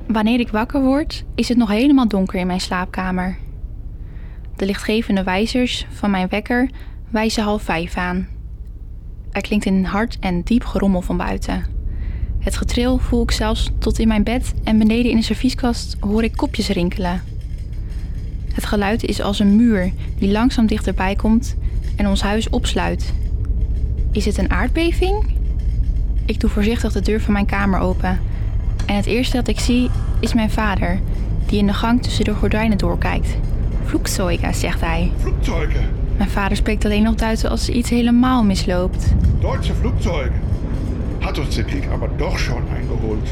Wanneer ik wakker word, is het nog helemaal donker in mijn slaapkamer. De lichtgevende wijzers van mijn wekker wijzen 4:30 aan. Er klinkt een hard en diep gerommel van buiten. Het getril voel ik zelfs tot in mijn bed en beneden in de servieskast hoor ik kopjes rinkelen. Het geluid is als een muur die langzaam dichterbij komt en ons huis opsluit. Is het een aardbeving? Ik doe voorzichtig de deur van mijn kamer open. En het eerste dat ik zie is mijn vader, die in de gang tussen de gordijnen doorkijkt. Vloekzeugen, zegt hij. Vloekzeugen? Mijn vader spreekt alleen nog Duits als iets helemaal misloopt. Duitse Flugzeuge. Hat uns der Krieg aber doch schon eingeholt.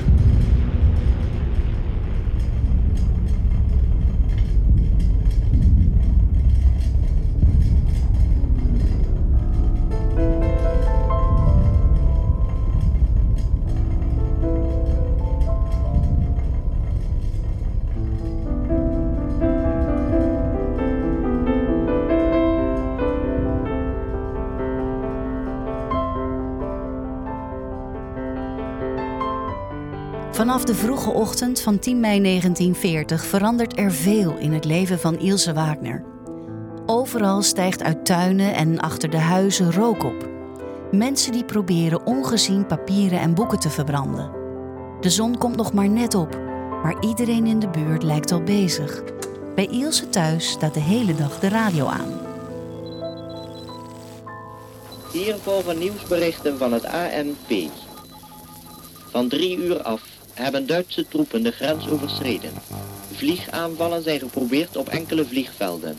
Vanaf de vroege ochtend van 10 mei 1940 verandert er veel in het leven van Ilse Wagner. Overal stijgt uit tuinen en achter de huizen rook op. Mensen die proberen ongezien papieren en boeken te verbranden. De zon komt nog maar net op, maar iedereen in de buurt lijkt al bezig. Bij Ilse thuis staat de hele dag de radio aan. Hier volgen nieuwsberichten van het ANP. Van 3 uur af hebben Duitse troepen de grens overschreden. Vliegaanvallen zijn geprobeerd op enkele vliegvelden.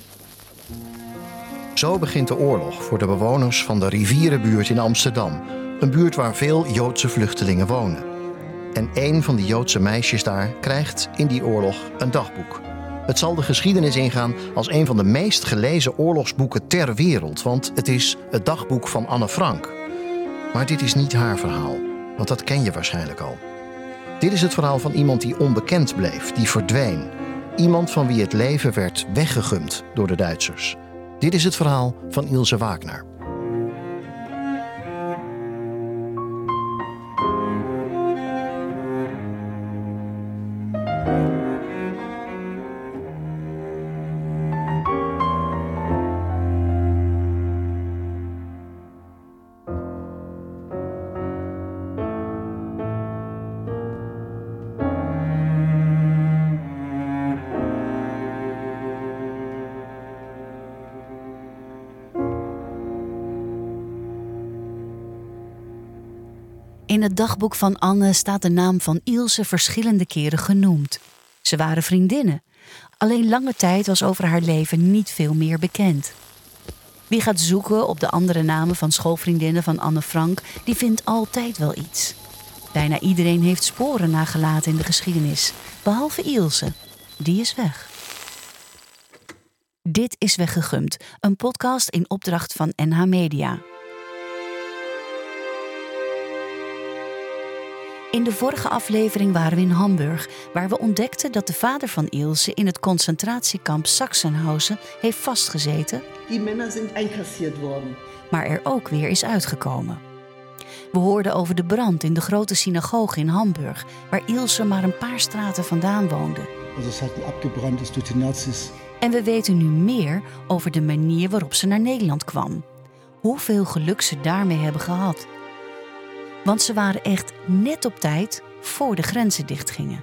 Zo begint de oorlog voor de bewoners van de Rivierenbuurt in Amsterdam. Een buurt waar veel Joodse vluchtelingen wonen. En een van die Joodse meisjes daar krijgt in die oorlog een dagboek. Het zal de geschiedenis ingaan als een van de meest gelezen oorlogsboeken ter wereld. Want het is het dagboek van Anne Frank. Maar dit is niet haar verhaal, want dat ken je waarschijnlijk al. Dit is het verhaal van iemand die onbekend bleef, die verdween. Iemand van wie het leven werd weggegumd door de Duitsers. Dit is het verhaal van Ilse Wagner. In het dagboek van Anne staat de naam van Ilse verschillende keren genoemd. Ze waren vriendinnen. Alleen lange tijd was over haar leven niet veel meer bekend. Wie gaat zoeken op de andere namen van schoolvriendinnen van Anne Frank, die vindt altijd wel iets. Bijna iedereen heeft sporen nagelaten in de geschiedenis, behalve Ilse. Die is weg. Dit is Weggegumd, een podcast in opdracht van NH Media. In de vorige aflevering waren we in Hamburg, waar we ontdekten dat de vader van Ilse in het concentratiekamp Sachsenhausen heeft vastgezeten. Die mannen zijn einkassiert worden. Maar er ook weer is uitgekomen. We hoorden over de brand in de grote synagoge in Hamburg, waar Ilse maar een paar straten vandaan woonde. Also het afgebrand is door de nazi's. En we weten nu meer over de manier waarop ze naar Nederland kwam. Hoeveel geluk ze daarmee hebben gehad. Want ze waren echt net op tijd voor de grenzen dichtgingen.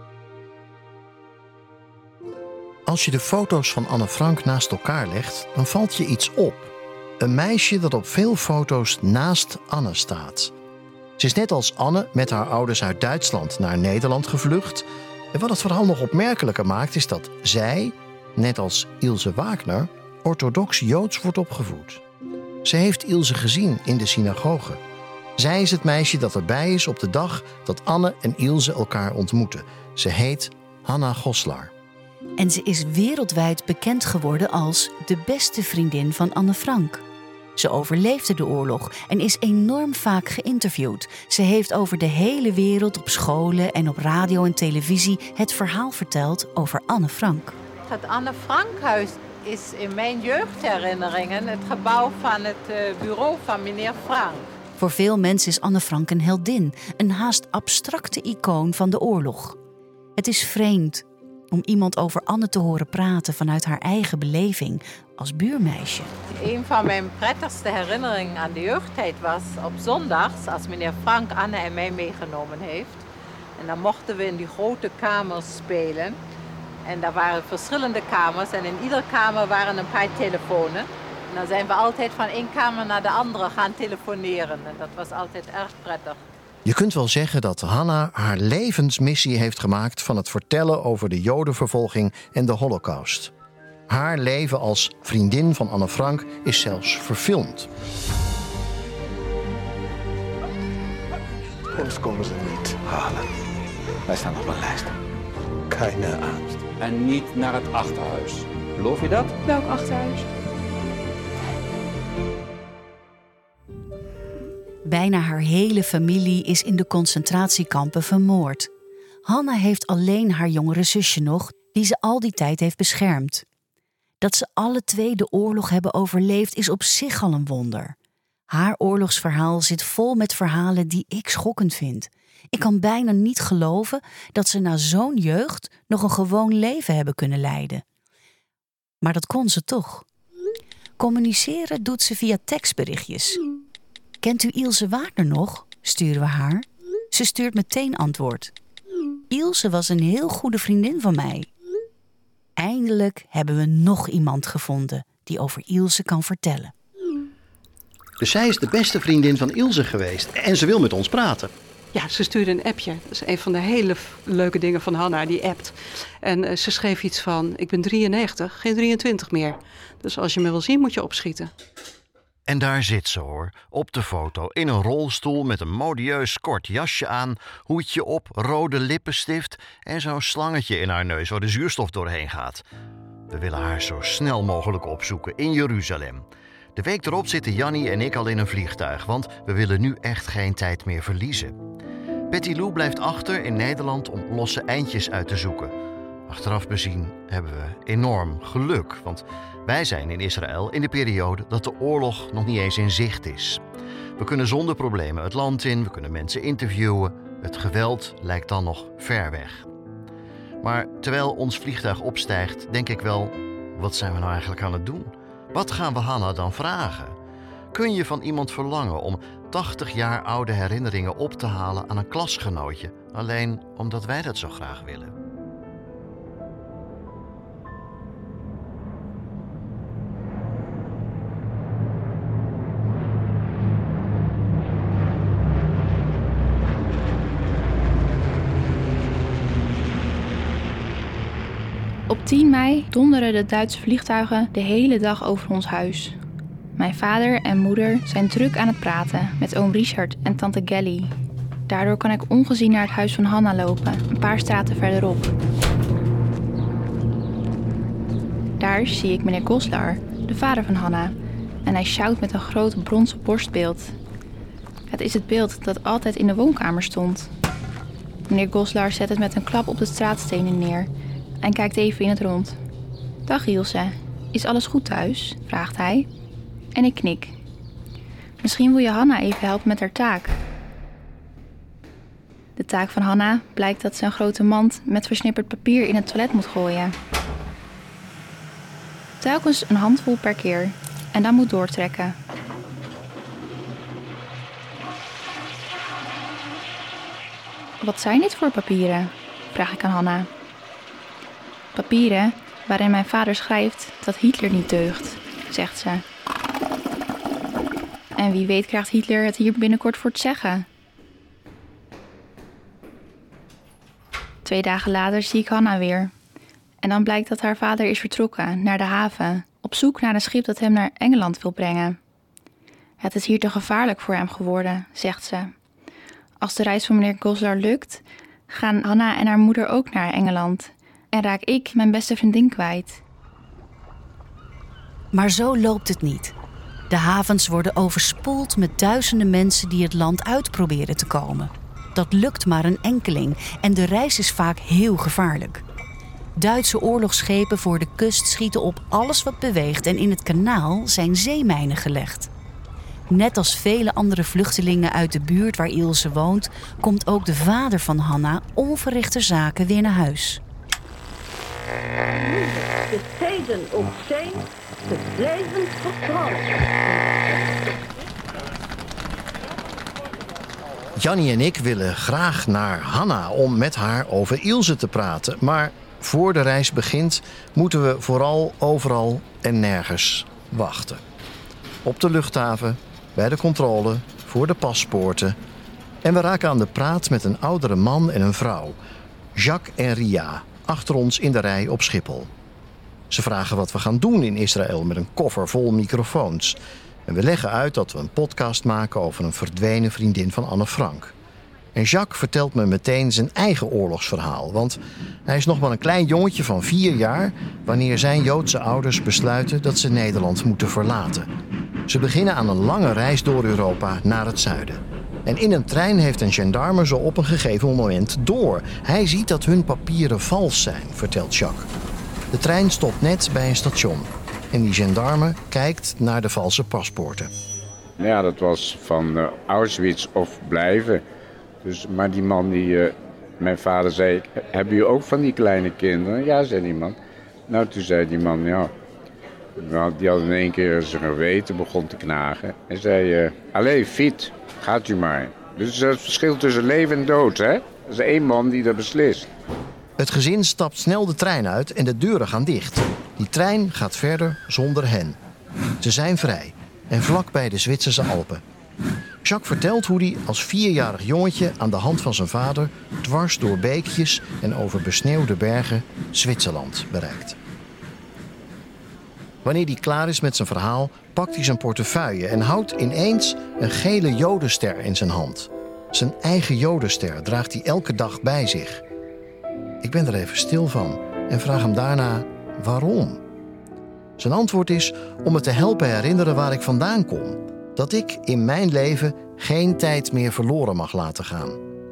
Als je de foto's van Anne Frank naast elkaar legt, dan valt je iets op. Een meisje dat op veel foto's naast Anne staat. Ze is net als Anne met haar ouders uit Duitsland naar Nederland gevlucht. En wat het verhaal nog opmerkelijker maakt, is dat zij, net als Ilse Wagner, orthodox Joods wordt opgevoed. Ze heeft Ilse gezien in de synagoge. Zij is het meisje dat erbij is op de dag dat Anne en Ilse elkaar ontmoeten. Ze heet Hanna Goslar. En ze is wereldwijd bekend geworden als de beste vriendin van Anne Frank. Ze overleefde de oorlog en is enorm vaak geïnterviewd. Ze heeft over de hele wereld op scholen en op radio en televisie het verhaal verteld over Anne Frank. Het Anne Frankhuis is in mijn jeugdherinneringen het gebouw van het bureau van meneer Frank. Voor veel mensen is Anne Frank een heldin, een haast abstracte icoon van de oorlog. Het is vreemd om iemand over Anne te horen praten vanuit haar eigen beleving als buurmeisje. Een van mijn prettigste herinneringen aan de jeugdtijd was op zondags, als meneer Frank Anne en mij meegenomen heeft. En dan mochten we in die grote kamers spelen. En daar waren verschillende kamers en in iedere kamer waren een paar telefoons. En dan zijn we altijd van één kamer naar de andere gaan telefoneren. En dat was altijd erg prettig. Je kunt wel zeggen dat Hanna haar levensmissie heeft gemaakt van het vertellen over de Jodenvervolging en de Holocaust. Haar leven als vriendin van Anne Frank is zelfs verfilmd. Ons komen ze niet halen. Wij staan op een lijst. Keine angst. En niet naar het achterhuis. Geloof je dat? Welk achterhuis? Bijna haar hele familie is in de concentratiekampen vermoord. Hanna heeft alleen haar jongere zusje nog, die ze al die tijd heeft beschermd. Dat ze alle twee de oorlog hebben overleefd is op zich al een wonder. Haar oorlogsverhaal zit vol met verhalen die ik schokkend vind. Ik kan bijna niet geloven dat ze na zo'n jeugd nog een gewoon leven hebben kunnen leiden. Maar dat kon ze toch. Communiceren doet ze via tekstberichtjes. Kent u Ilse Wagner nog? Sturen we haar. Ze stuurt meteen antwoord. Ilse was een heel goede vriendin van mij. Eindelijk hebben we nog iemand gevonden die over Ilse kan vertellen. Dus zij is de beste vriendin van Ilse geweest en ze wil met ons praten. Ja, ze stuurde een appje. Dat is een van de hele leuke dingen van Hanna, die appt. En ze schreef iets van, ik ben 93, geen 23 meer. Dus als je me wil zien, moet je opschieten. En daar zit ze hoor, op de foto, in een rolstoel met een modieus kort jasje aan, hoedje op, rode lippenstift en zo'n slangetje in haar neus waar de zuurstof doorheen gaat. We willen haar zo snel mogelijk opzoeken in Jeruzalem. De week erop zitten Jannie en ik al in een vliegtuig, want we willen nu echt geen tijd meer verliezen. Betty Lou blijft achter in Nederland om losse eindjes uit te zoeken. Achteraf bezien hebben we enorm geluk, want wij zijn in Israël in de periode dat de oorlog nog niet eens in zicht is. We kunnen zonder problemen het land in, we kunnen mensen interviewen. Het geweld lijkt dan nog ver weg. Maar terwijl ons vliegtuig opstijgt, denk ik wel, wat zijn we nou eigenlijk aan het doen? Wat gaan we Hanna dan vragen? Kun je van iemand verlangen om 80 jaar oude herinneringen op te halen aan een klasgenootje, alleen omdat wij dat zo graag willen? Op 10 mei donderen de Duitse vliegtuigen de hele dag over ons huis. Mijn vader en moeder zijn druk aan het praten met oom Richard en tante Gelly. Daardoor kan ik ongezien naar het huis van Hanna lopen, een paar straten verderop. Daar zie ik meneer Goslar, de vader van Hanna, en hij sjouwt met een groot bronzen borstbeeld. Het is het beeld dat altijd in de woonkamer stond. Meneer Goslar zet het met een klap op de straatstenen neer en kijkt even in het rond. Dag Ilse, is alles goed thuis? Vraagt hij. En ik knik. Misschien wil je Hanna even helpen met haar taak. De taak van Hanna blijkt dat ze een grote mand met versnipperd papier in het toilet moet gooien. Telkens een handvol per keer en dan moet doortrekken. Wat zijn dit voor papieren? Vraag ik aan Hanna. Papieren waarin mijn vader schrijft dat Hitler niet deugt, zegt ze. En wie weet krijgt Hitler het hier binnenkort voor te zeggen. 2 dagen later zie ik Hanna weer. En dan blijkt dat haar vader is vertrokken naar de haven, op zoek naar een schip dat hem naar Engeland wil brengen. Het is hier te gevaarlijk voor hem geworden, zegt ze. Als de reis van meneer Goslar lukt, gaan Hanna en haar moeder ook naar Engeland. En raak ik mijn beste vriendin kwijt. Maar zo loopt het niet. De havens worden overspoeld met duizenden mensen die het land uit proberen te komen. Dat lukt maar een enkeling en de reis is vaak heel gevaarlijk. Duitse oorlogsschepen voor de kust schieten op alles wat beweegt en in het kanaal zijn zeemijnen gelegd. Net als vele andere vluchtelingen uit de buurt waar Ilse woont, komt ook de vader van Hanna onverrichte zaken weer naar huis. De tijden ook zijn te blijven vertrouwen. Jannie en ik willen graag naar Hanna om met haar over Ilse te praten. Maar voor de reis begint moeten we vooral overal en nergens wachten. Op de luchthaven, bij de controle, voor de paspoorten. En we raken aan de praat met een oudere man en een vrouw. Jacques en Ria, achter ons in de rij op Schiphol. Ze vragen wat we gaan doen in Israël met een koffer vol microfoons. En we leggen uit dat we een podcast maken over een verdwenen vriendin van Anne Frank. En Jacques vertelt me meteen zijn eigen oorlogsverhaal. Want hij is nog maar een klein jongetje van 4 jaar... wanneer zijn Joodse ouders besluiten dat ze Nederland moeten verlaten. Ze beginnen aan een lange reis door Europa naar het zuiden. En in een trein heeft een gendarme ze op een gegeven moment door. Hij ziet dat hun papieren vals zijn, vertelt Jacques. De trein stopt net bij een station. En die gendarme kijkt naar de valse paspoorten. Ja, dat was van Auschwitz of blijven. Dus, maar die man mijn vader zei, hebben jullie ook van die kleine kinderen? Ja, zei die man. Nou, toen zei die man, ja. Nou, die had in één keer zijn geweten, begon te knagen. En zei, allee, fiet, gaat u maar. Dus het is het verschil tussen leven en dood, hè? Dat is 1 man die dat beslist. Het gezin stapt snel de trein uit en de deuren gaan dicht. Die trein gaat verder zonder hen. Ze zijn vrij en vlak bij de Zwitserse Alpen. Jacques vertelt hoe hij als 4-jarig jongetje aan de hand van zijn vader... dwars door beekjes en over besneeuwde bergen Zwitserland bereikt. Wanneer hij klaar is met zijn verhaal, pakt hij zijn portefeuille... en houdt ineens een gele jodenster in zijn hand. Zijn eigen jodenster draagt hij elke dag bij zich. Ik ben er even stil van en vraag hem daarna waarom. Zijn antwoord is om me te helpen herinneren waar ik vandaan kom. Dat ik in mijn leven geen tijd meer verloren mag laten gaan.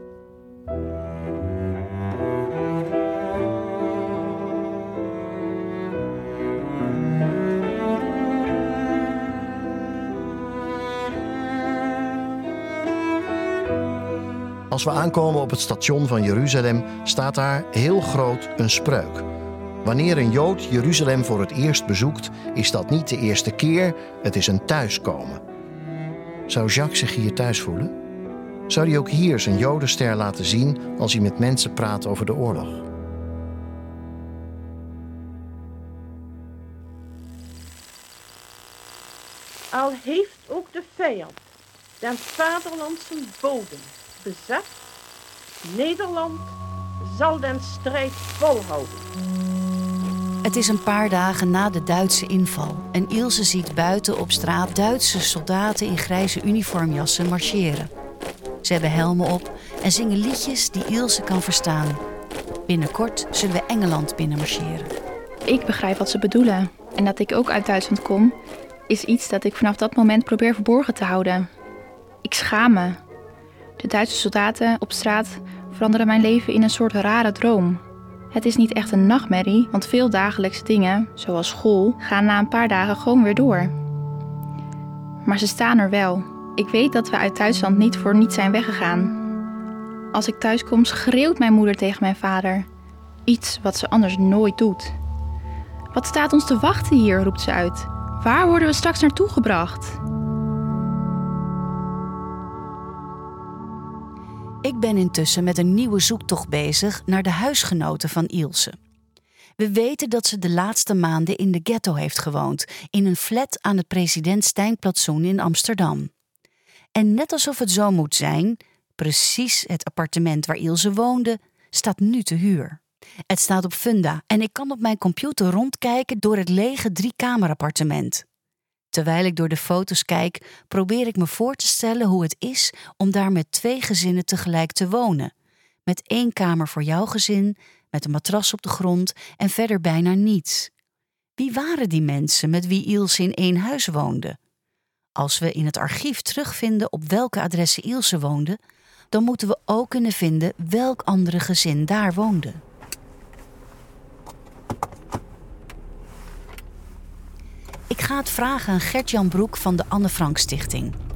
Als we aankomen op het station van Jeruzalem, staat daar heel groot een spreuk. Wanneer een Jood Jeruzalem voor het eerst bezoekt, is dat niet de eerste keer, het is een thuiskomen. Zou Jacques zich hier thuis voelen? Zou hij ook hier zijn jodenster laten zien als hij met mensen praat over de oorlog? Al heeft ook de vijand den vaderlandse bodem bezet, Nederland zal den strijd volhouden. Het is een paar dagen na de Duitse inval en Ilse ziet buiten op straat Duitse soldaten in grijze uniformjassen marcheren. Ze hebben helmen op en zingen liedjes die Ilse kan verstaan. Binnenkort zullen we Engeland binnenmarcheren. Ik begrijp wat ze bedoelen. En dat ik ook uit Duitsland kom, is iets dat ik vanaf dat moment probeer verborgen te houden. Ik schaam me. De Duitse soldaten op straat veranderen mijn leven in een soort rare droom. Het is niet echt een nachtmerrie, want veel dagelijkse dingen, zoals school, gaan na een paar dagen gewoon weer door. Maar ze staan er wel. Ik weet dat we uit Duitsland niet voor niets zijn weggegaan. Als ik thuis kom, schreeuwt mijn moeder tegen mijn vader. Iets wat ze anders nooit doet. Wat staat ons te wachten hier, roept ze uit. Waar worden we straks naartoe gebracht? Ik ben intussen met een nieuwe zoektocht bezig naar de huisgenoten van Ilse. We weten dat ze de laatste maanden in de ghetto heeft gewoond, in een flat aan het President Steinplatsoen in Amsterdam. En net alsof het zo moet zijn, precies het appartement waar Ilse woonde, staat nu te huur. Het staat op Funda en ik kan op mijn computer rondkijken door het lege 3-kamerappartement. Terwijl ik door de foto's kijk, probeer ik me voor te stellen hoe het is om daar met 2 gezinnen tegelijk te wonen. Met 1 kamer voor jouw gezin, met een matras op de grond en verder bijna niets. Wie waren die mensen met wie Ilse in 1 huis woonde? Als we in het archief terugvinden op welke adressen Ilse woonde, dan moeten we ook kunnen vinden welk andere gezin daar woonde. Ik ga het vragen aan Gert-Jan Broek van de Anne Frank Stichting.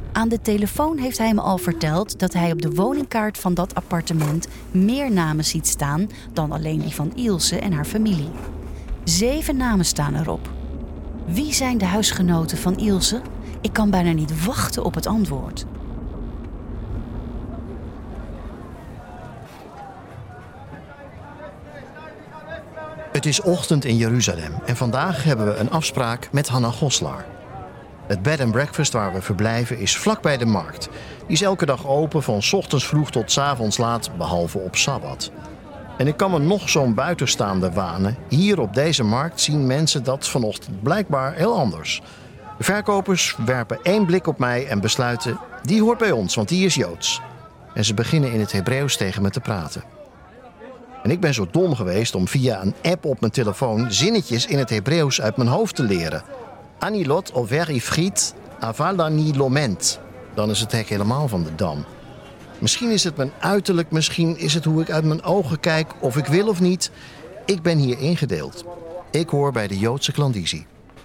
Aan de telefoon heeft hij me al verteld dat hij op de woningkaart van dat appartement meer namen ziet staan dan alleen die van Ilse en haar familie. 7 namen staan erop. Wie zijn de huisgenoten van Ilse? Ik kan bijna niet wachten op het antwoord. Het is ochtend in Jeruzalem en vandaag hebben we een afspraak met Hanna Goslar. Het bed and breakfast waar we verblijven is vlakbij de markt. Die is elke dag open van 's ochtends vroeg tot 's avonds laat, behalve op Sabbat. En ik kan me nog zo'n buitenstaander wanen. Hier op deze markt zien mensen dat vanochtend blijkbaar heel anders. De verkopers werpen 1 blik op mij en besluiten, die hoort bij ons, want die is Joods. En ze beginnen in het Hebreeuws tegen me te praten. En ik ben zo dom geweest om via een app op mijn telefoon zinnetjes in het Hebreeuws uit mijn hoofd te leren. Ani lot over ivrit, aval ani loment. Dan is het hek helemaal van de dam. Misschien is het mijn uiterlijk, misschien is het hoe ik uit mijn ogen kijk, of ik wil of niet. Ik ben hier ingedeeld. Ik hoor bij de Joodse klandizie.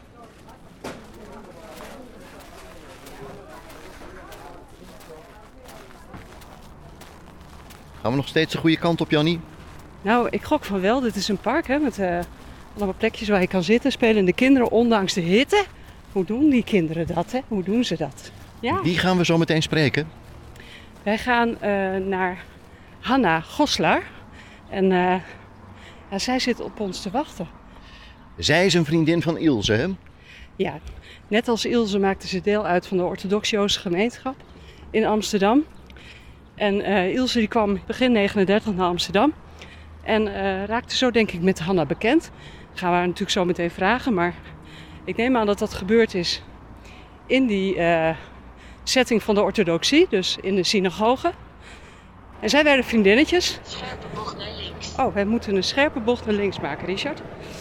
Gaan we nog steeds de goede kant op, Jannie? Nou, ik gok van wel. Dit is een park hè, met allemaal plekjes waar je kan zitten. Spelen de kinderen ondanks de hitte. Hoe doen die kinderen dat? Hè? Hoe doen ze dat? Ja. Wie gaan we zo meteen spreken? Wij gaan naar Hanna Goslar. En ja, zij zit op ons te wachten. Zij is een vriendin van Ilse, hè? Ja, net als Ilse maakte ze deel uit van de orthodox-Joodse gemeenschap in Amsterdam. En Ilse die kwam begin 39 naar Amsterdam. En raakte zo denk ik met Hanna bekend. Gaan we haar natuurlijk zo meteen vragen. Maar ik neem aan dat dat gebeurd is in die setting van de orthodoxie. Dus in de synagoge. En zij werden vriendinnetjes. Scherpe bocht naar links. Oh, wij moeten een scherpe bocht naar links maken, Richard.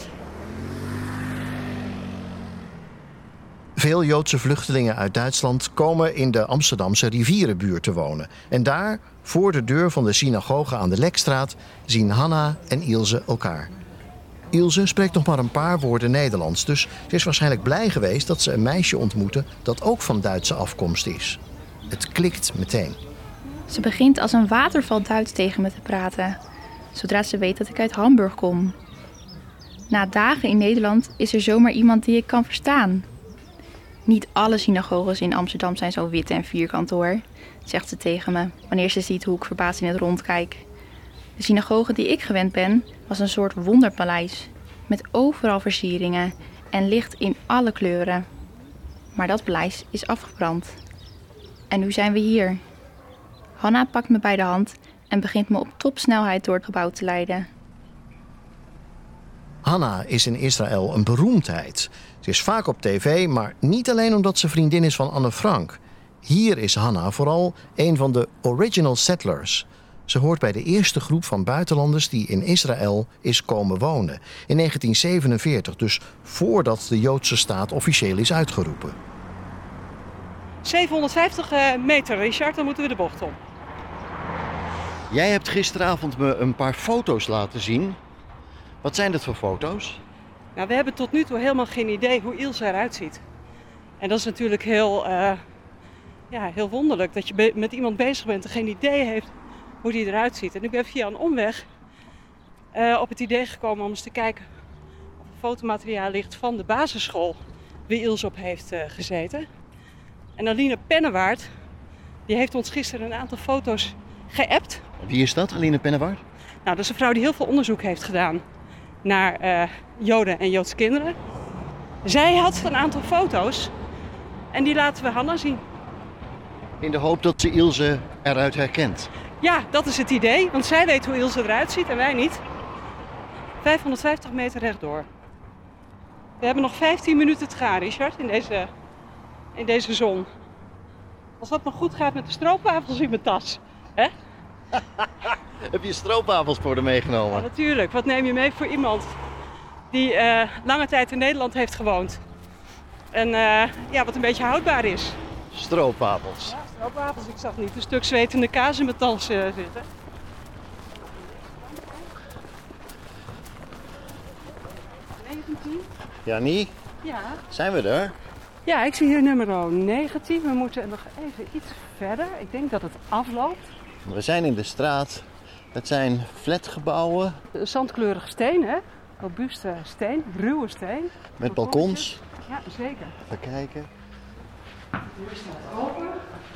Veel Joodse vluchtelingen uit Duitsland komen in de Amsterdamse rivierenbuurt te wonen. En daar, voor de deur van de synagoge aan de Lekstraat, zien Hanna en Ilse elkaar. Ilse spreekt nog maar een paar woorden Nederlands, dus ze is waarschijnlijk blij geweest dat ze een meisje ontmoette dat ook van Duitse afkomst is. Het klikt meteen. Ze begint als een waterval Duits tegen me te praten, zodra ze weet dat ik uit Hamburg kom. Na dagen in Nederland is er zomaar iemand die ik kan verstaan. Niet alle synagoges in Amsterdam zijn zo wit en vierkant hoor, zegt ze tegen me, wanneer ze ziet hoe ik verbaasd in het rond kijk. De synagoge die ik gewend ben, was een soort wonderpaleis, met overal versieringen en licht in alle kleuren. Maar dat paleis is afgebrand. En nu zijn we hier. Hanna pakt me bij de hand en begint me op topsnelheid door het gebouw te leiden. Hanna is in Israël een beroemdheid. Ze is vaak op tv, maar niet alleen omdat ze vriendin is van Anne Frank. Hier is Hanna vooral een van de original settlers. Ze hoort bij de eerste groep van buitenlanders die in Israël is komen wonen. In 1947, dus voordat de Joodse staat officieel is uitgeroepen. 750 meter, Richard, dan moeten we de bocht om. Jij hebt gisteravond me een paar foto's laten zien. Wat zijn dat voor foto's? Nou, we hebben tot nu toe helemaal geen idee hoe Ilse eruit ziet. En dat is natuurlijk heel wonderlijk dat je met iemand bezig bent en geen idee heeft hoe die eruit ziet. En ik ben via een omweg op het idee gekomen om eens te kijken of er fotomateriaal ligt van de basisschool waar Ilse op heeft gezeten. En Aline Pennewaard, die heeft ons gisteren een aantal foto's geappt. Wie is dat, Aline Pennewaard? Nou, dat is een vrouw die heel veel onderzoek heeft gedaan naar Joden en Joodse kinderen. Zij had een aantal foto's en die laten we Hanna zien. In de hoop dat ze Ilse eruit herkent. Ja, dat is het idee, want zij weet hoe Ilse eruit ziet en wij niet. 550 meter rechtdoor. We hebben nog 15 minuten te gaan, Richard, in deze zon. Als dat nog goed gaat met de stroopwafels in mijn tas, hè? Heb je stroopwafels voor haar meegenomen? Ja, natuurlijk. Wat neem je mee voor iemand die lange tijd in Nederland heeft gewoond? En wat een beetje houdbaar is. Stroopwafels. Ja, stroopwafels. Ik zag niet een stuk zwetende kaas in mijn tas zitten. Jannie? Ja? Zijn we er? Ja, ik zie hier nummer 19. We moeten nog even iets verder. Ik denk dat het afloopt. We zijn in de straat. Het zijn flatgebouwen. Zandkleurig steen, hè? Robuuste steen, ruwe steen. Met balkons. Ja, zeker. Even kijken. Hier staat open.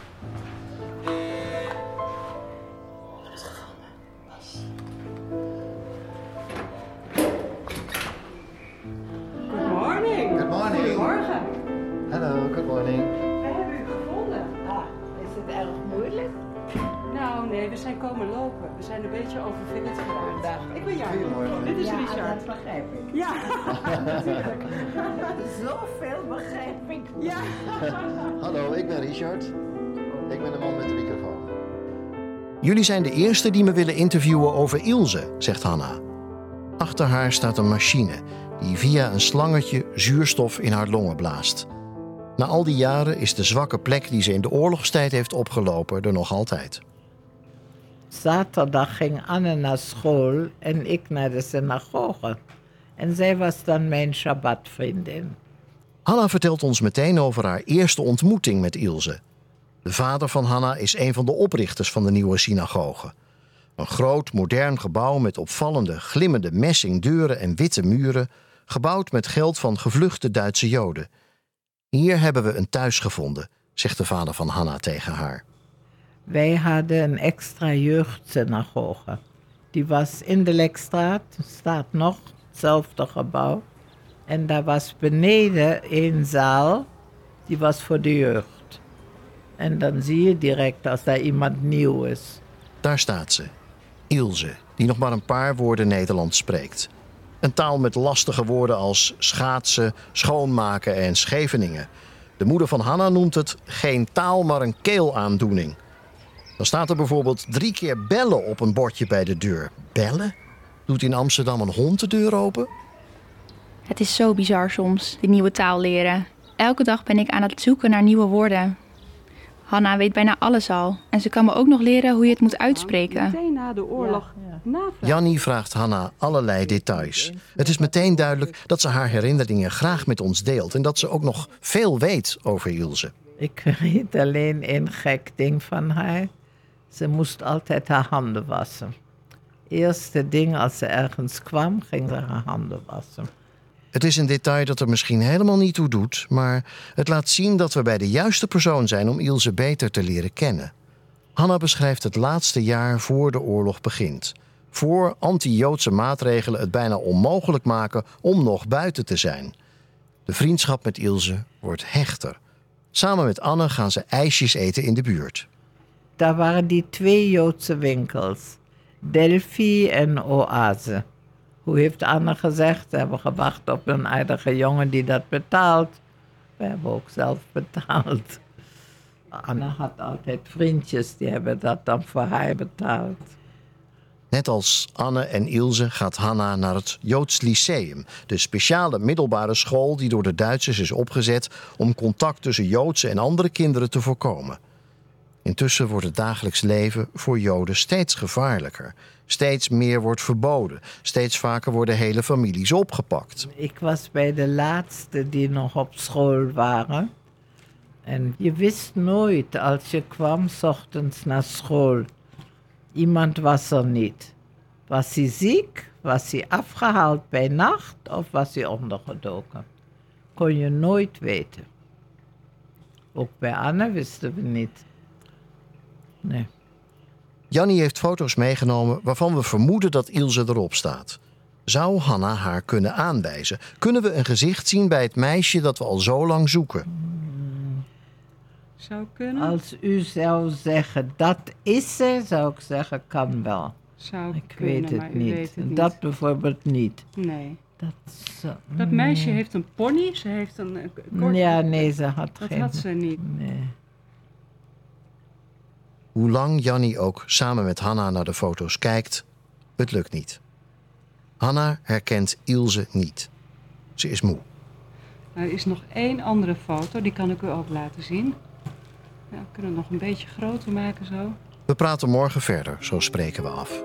Good morning. Good morning. Goedemorgen. Hallo, good morning. We hebben u gevonden. Is het erg moeilijk? Nou, nee, we zijn komen lopen. We zijn een beetje overvinnend geraakt. Ik ben Jan. Dit is Richard. Dat begrijp ik. Ja, natuurlijk. Zoveel begrijp ik. Ja. Hallo, ik ben Richard. Ik ben de man met de microfoon. Jullie zijn de eerste die me willen interviewen over Ilse, zegt Hanna. Achter haar staat een machine die via een slangetje zuurstof in haar longen blaast. Na al die jaren is de zwakke plek die ze in de oorlogstijd heeft opgelopen er nog altijd. Zaterdag ging Anne naar school en ik naar de synagoge. En zij was dan mijn Shabbatvriendin. Hanna vertelt ons meteen over haar eerste ontmoeting met Ilse. De vader van Hanna is een van de oprichters van de nieuwe synagoge. Een groot, modern gebouw met opvallende, glimmende messingdeuren en witte muren, gebouwd met geld van gevluchte Duitse Joden. Hier hebben we een thuis gevonden, zegt de vader van Hanna tegen haar. Wij hadden een extra jeugdsynagoge. Die was in de Lekstraat, staat nog, hetzelfde gebouw. En daar was beneden een zaal, die was voor de jeugd. En dan zie je direct als daar iemand nieuw is. Daar staat ze, Ilse, die nog maar een paar woorden Nederlands spreekt. Een taal met lastige woorden als schaatsen, schoonmaken en Scheveningen. De moeder van Hanna noemt het geen taal, maar een keelaandoening. Dan staat er bijvoorbeeld 3 keer bellen op een bordje bij de deur. Bellen? Doet in Amsterdam een hond de deur open? Het is zo bizar soms, die nieuwe taal leren. Elke dag ben ik aan het zoeken naar nieuwe woorden. Hanna weet bijna alles al. En ze kan me ook nog leren hoe je het moet uitspreken. Meteen na de oorlog. Jannie vraagt Hanna allerlei details. Het is meteen duidelijk dat ze haar herinneringen graag met ons deelt. En dat ze ook nog veel weet over Ilse. Ik weet alleen één gek ding van haar. Ze moest altijd haar handen wassen. Eerste ding als ze ergens kwam, ging ze haar handen wassen. Het is een detail dat er misschien helemaal niet toe doet, maar het laat zien dat we bij de juiste persoon zijn om Ilse beter te leren kennen. Hanna beschrijft het laatste jaar voor de oorlog begint. Voor anti-Joodse maatregelen het bijna onmogelijk maken om nog buiten te zijn. De vriendschap met Ilse wordt hechter. Samen met Anne gaan ze ijsjes eten in de buurt. Daar waren die 2 Joodse winkels. Delphi en Oase. Hoe heeft Anne gezegd? Ze hebben gewacht op een aardige jongen die dat betaalt. We hebben ook zelf betaald. Anne had altijd vriendjes, die hebben dat dan voor haar betaald. Net als Anne en Ilse gaat Hanna naar het Joods Lyceum, de speciale middelbare school die door de Duitsers is opgezet om contact tussen Joodse en andere kinderen te voorkomen. Intussen wordt het dagelijks leven voor Joden steeds gevaarlijker. Steeds meer wordt verboden. Steeds vaker worden hele families opgepakt. Ik was bij de laatste die nog op school waren. En je wist nooit als je kwam 's ochtends naar school. Iemand was er niet. Was hij ziek? Was hij afgehaald bij nacht? Of was hij ondergedoken? Kon je nooit weten. Ook bij Anne wisten we niet. Nee. Jannie heeft foto's meegenomen waarvan we vermoeden dat Ilse erop staat. Zou Hanna haar kunnen aanwijzen? Kunnen we een gezicht zien bij het meisje dat we al zo lang zoeken? Zou kunnen. Als u zou zeggen, dat is ze, zou ik zeggen, kan wel. Ik weet het niet. Dat bijvoorbeeld niet. Nee. Dat meisje heeft een pony, ze heeft een kort... Ja, nee, ze had dat geen... had ze niet. Nee. Hoe lang Jannie ook samen met Hanna naar de foto's kijkt, het lukt niet. Hanna herkent Ilse niet. Ze is moe. Er is nog 1 andere foto, die kan ik u ook laten zien. Ja, we kunnen het nog een beetje groter maken zo. We praten morgen verder, zo spreken we af.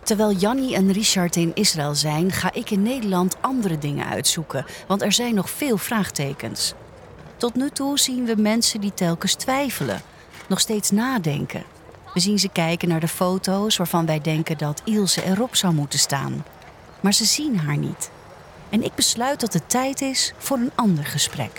Terwijl Jannie en Richard in Israël zijn, ga ik in Nederland andere dingen uitzoeken. Want er zijn nog veel vraagtekens. Tot nu toe zien we mensen die telkens twijfelen. Nog steeds nadenken. We zien ze kijken naar de foto's waarvan wij denken dat Ilse erop zou moeten staan. Maar ze zien haar niet. En ik besluit dat het tijd is voor een ander gesprek.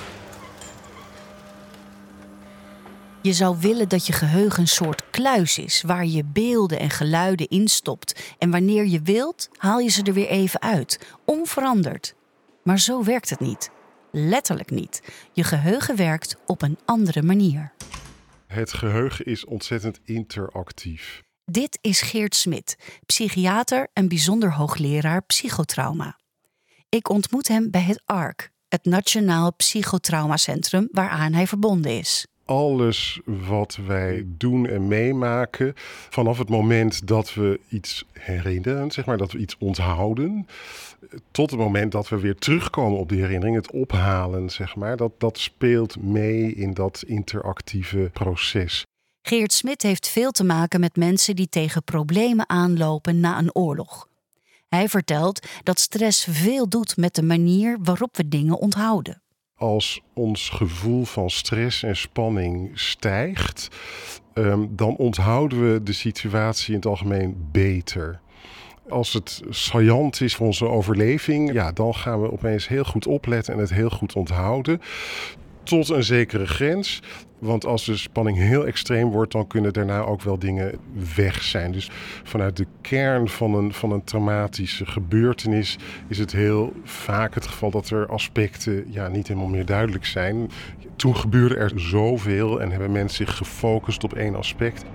Je zou willen dat je geheugen een soort kluis is, waar je beelden en geluiden instopt. En wanneer je wilt, haal je ze er weer even uit, onveranderd. Maar zo werkt het niet. Letterlijk niet. Je geheugen werkt op een andere manier. Het geheugen is ontzettend interactief. Dit is Geert Smit, psychiater en bijzonder hoogleraar psychotrauma. Ik ontmoet hem bij het ARC, het Nationaal Psychotraumacentrum waaraan hij verbonden is. Alles wat wij doen en meemaken, vanaf het moment dat we iets herinneren, zeg maar, dat we iets onthouden, tot het moment dat we weer terugkomen op die herinnering, het ophalen, zeg maar, dat speelt mee in dat interactieve proces. Geert Smit heeft veel te maken met mensen die tegen problemen aanlopen na een oorlog. Hij vertelt dat stress veel doet met de manier waarop we dingen onthouden. Als ons gevoel van stress en spanning stijgt, dan onthouden we de situatie in het algemeen beter. Als het saillant is voor onze overleving, ja, dan gaan we opeens heel goed opletten en het heel goed onthouden. Tot een zekere grens. Want als de spanning heel extreem wordt, dan kunnen daarna ook wel dingen weg zijn. Dus vanuit de kern van een traumatische gebeurtenis is het heel vaak het geval dat er aspecten niet helemaal meer duidelijk zijn. Toen gebeurde er zoveel en hebben mensen zich gefocust op één aspect.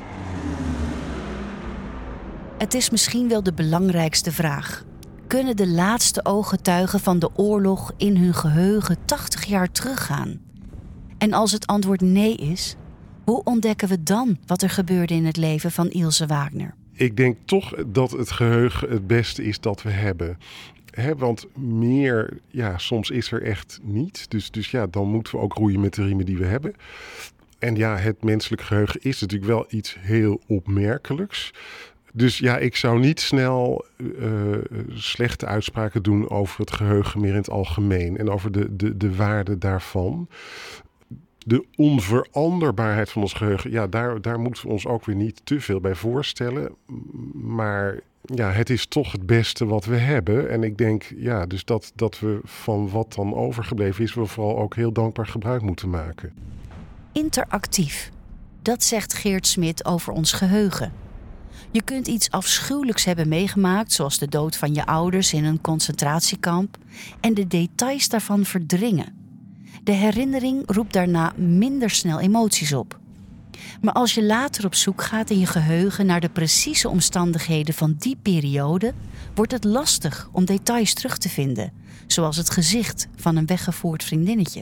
Het is misschien wel de belangrijkste vraag. Kunnen de laatste ooggetuigen van de oorlog in hun geheugen 80 jaar teruggaan? En als het antwoord nee is, hoe ontdekken we dan wat er gebeurde in het leven van Ilse Wagner? Ik denk toch dat het geheugen het beste is dat we hebben. Want meer, soms is er echt niet. Dus dan moeten we ook roeien met de riemen die we hebben. En het menselijk geheugen is natuurlijk wel iets heel opmerkelijks. Dus ik zou niet snel slechte uitspraken doen over het geheugen meer in het algemeen. En over de waarde daarvan. De onveranderbaarheid van ons geheugen, daar moeten we ons ook weer niet te veel bij voorstellen. Maar het is toch het beste wat we hebben. En ik denk dus dat we van wat dan overgebleven is, we vooral ook heel dankbaar gebruik moeten maken. Interactief. Dat zegt Geert Smit over ons geheugen. Je kunt iets afschuwelijks hebben meegemaakt, zoals de dood van je ouders in een concentratiekamp, en de details daarvan verdringen. De herinnering roept daarna minder snel emoties op. Maar als je later op zoek gaat in je geheugen naar de precieze omstandigheden van die periode, wordt het lastig om details terug te vinden, zoals het gezicht van een weggevoerd vriendinnetje.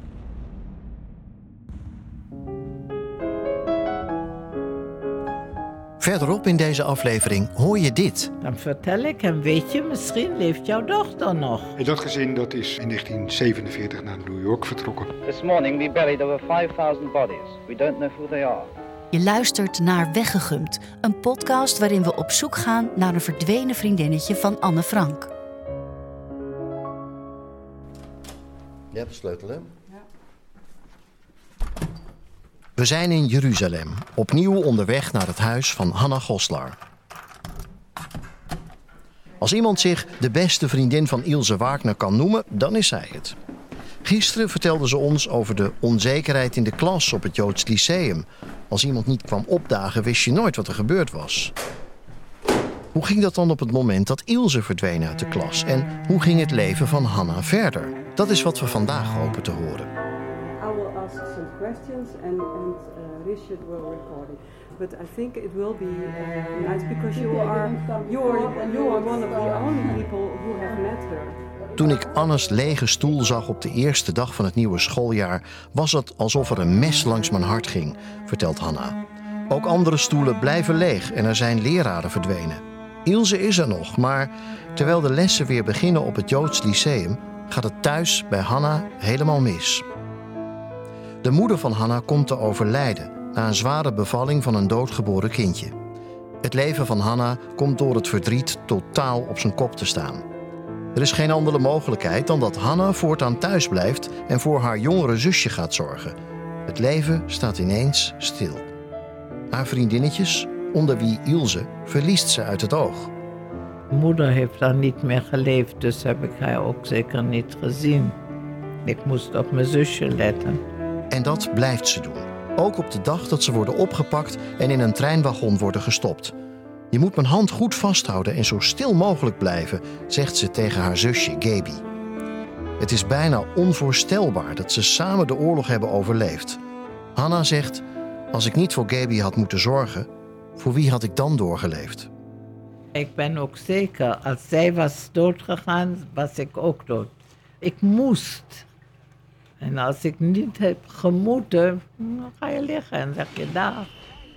Verderop in deze aflevering hoor je dit. Dan vertel ik hem, weet je, misschien leeft jouw dochter nog. Dat gezin dat is in 1947 naar New York vertrokken. This morning we buried over 5,000 bodies. We don't know who they are. Je luistert naar Weggegumd, een podcast waarin we op zoek gaan naar een verdwenen vriendinnetje van Anne Frank. Je hebt de sleutel, hè? We zijn in Jeruzalem, opnieuw onderweg naar het huis van Hanna Goslar. Als iemand zich de beste vriendin van Ilse Wagner kan noemen, dan is zij het. Gisteren vertelde ze ons over de onzekerheid in de klas op het Joods Lyceum. Als iemand niet kwam opdagen, wist je nooit wat er gebeurd was. Hoe ging dat dan op het moment dat Ilse verdween uit de klas? En hoe ging het leven van Hanna verder? Dat is wat we vandaag hopen te horen. I will ask some questions and Richard will record it. But I think it will be nice because you are one of the only people who have met her. Toen ik Annes lege stoel zag op de eerste dag van het nieuwe schooljaar, was het alsof er een mes langs mijn hart ging, vertelt Hanna. Ook andere stoelen blijven leeg en er zijn leraren verdwenen. Ilse is er nog, maar terwijl de lessen weer beginnen op het Joods Lyceum, gaat het thuis bij Hanna helemaal mis. De moeder van Hanna komt te overlijden na een zware bevalling van een doodgeboren kindje. Het leven van Hanna komt door het verdriet totaal op zijn kop te staan. Er is geen andere mogelijkheid dan dat Hanna voortaan thuis blijft en voor haar jongere zusje gaat zorgen. Het leven staat ineens stil. Haar vriendinnetjes, onder wie Ilse, verliest ze uit het oog. Moeder heeft dan niet meer geleefd, dus heb ik haar ook zeker niet gezien. Ik moest op mijn zusje letten. En dat blijft ze doen. Ook op de dag dat ze worden opgepakt en in een treinwagon worden gestopt. Je moet mijn hand goed vasthouden en zo stil mogelijk blijven, zegt ze tegen haar zusje Gaby. Het is bijna onvoorstelbaar dat ze samen de oorlog hebben overleefd. Hanna zegt, als ik niet voor Gaby had moeten zorgen, voor wie had ik dan doorgeleefd? Ik ben ook zeker, als zij was doodgegaan, was ik ook dood. Ik moest. En als ik niet heb gemoeten, dan ga je liggen en zeg je dag.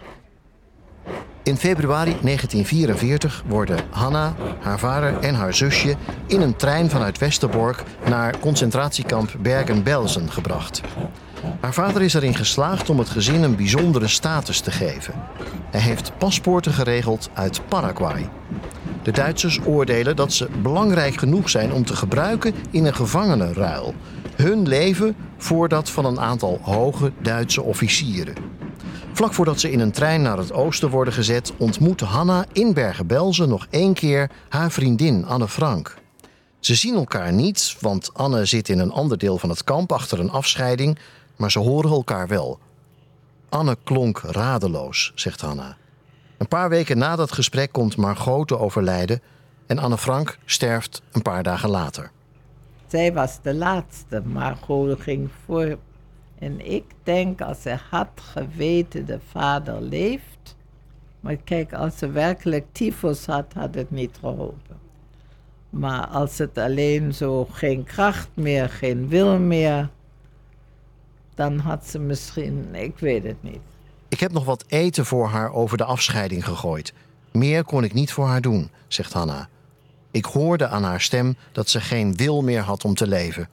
In februari 1944 worden Hanna, haar vader en haar zusje in een trein vanuit Westerbork naar concentratiekamp Bergen-Belsen gebracht. Haar vader is erin geslaagd om het gezin een bijzondere status te geven. Hij heeft paspoorten geregeld uit Paraguay. De Duitsers oordelen dat ze belangrijk genoeg zijn om te gebruiken in een gevangenenruil. Hun leven voor dat van een aantal hoge Duitse officieren. Vlak voordat ze in een trein naar het oosten worden gezet, ontmoet Hanna in Bergen-Belsen nog 1 keer haar vriendin Anne Frank. Ze zien elkaar niet, want Anne zit in een ander deel van het kamp achter een afscheiding, maar ze horen elkaar wel. Anne klonk radeloos, zegt Hanna. Een paar weken na dat gesprek komt Margot te overlijden en Anne Frank sterft een paar dagen later. Zij was de laatste, Margot ging voor. En ik denk, als ze had geweten, de vader leeft. Maar kijk, als ze werkelijk tyfus had, had het niet geholpen. Maar als het alleen zo geen kracht meer, geen wil meer, dan had ze misschien, ik weet het niet. Ik heb nog wat eten voor haar over de afscheiding gegooid. Meer kon ik niet voor haar doen, zegt Hanna. Ik hoorde aan haar stem dat ze geen wil meer had om te leven.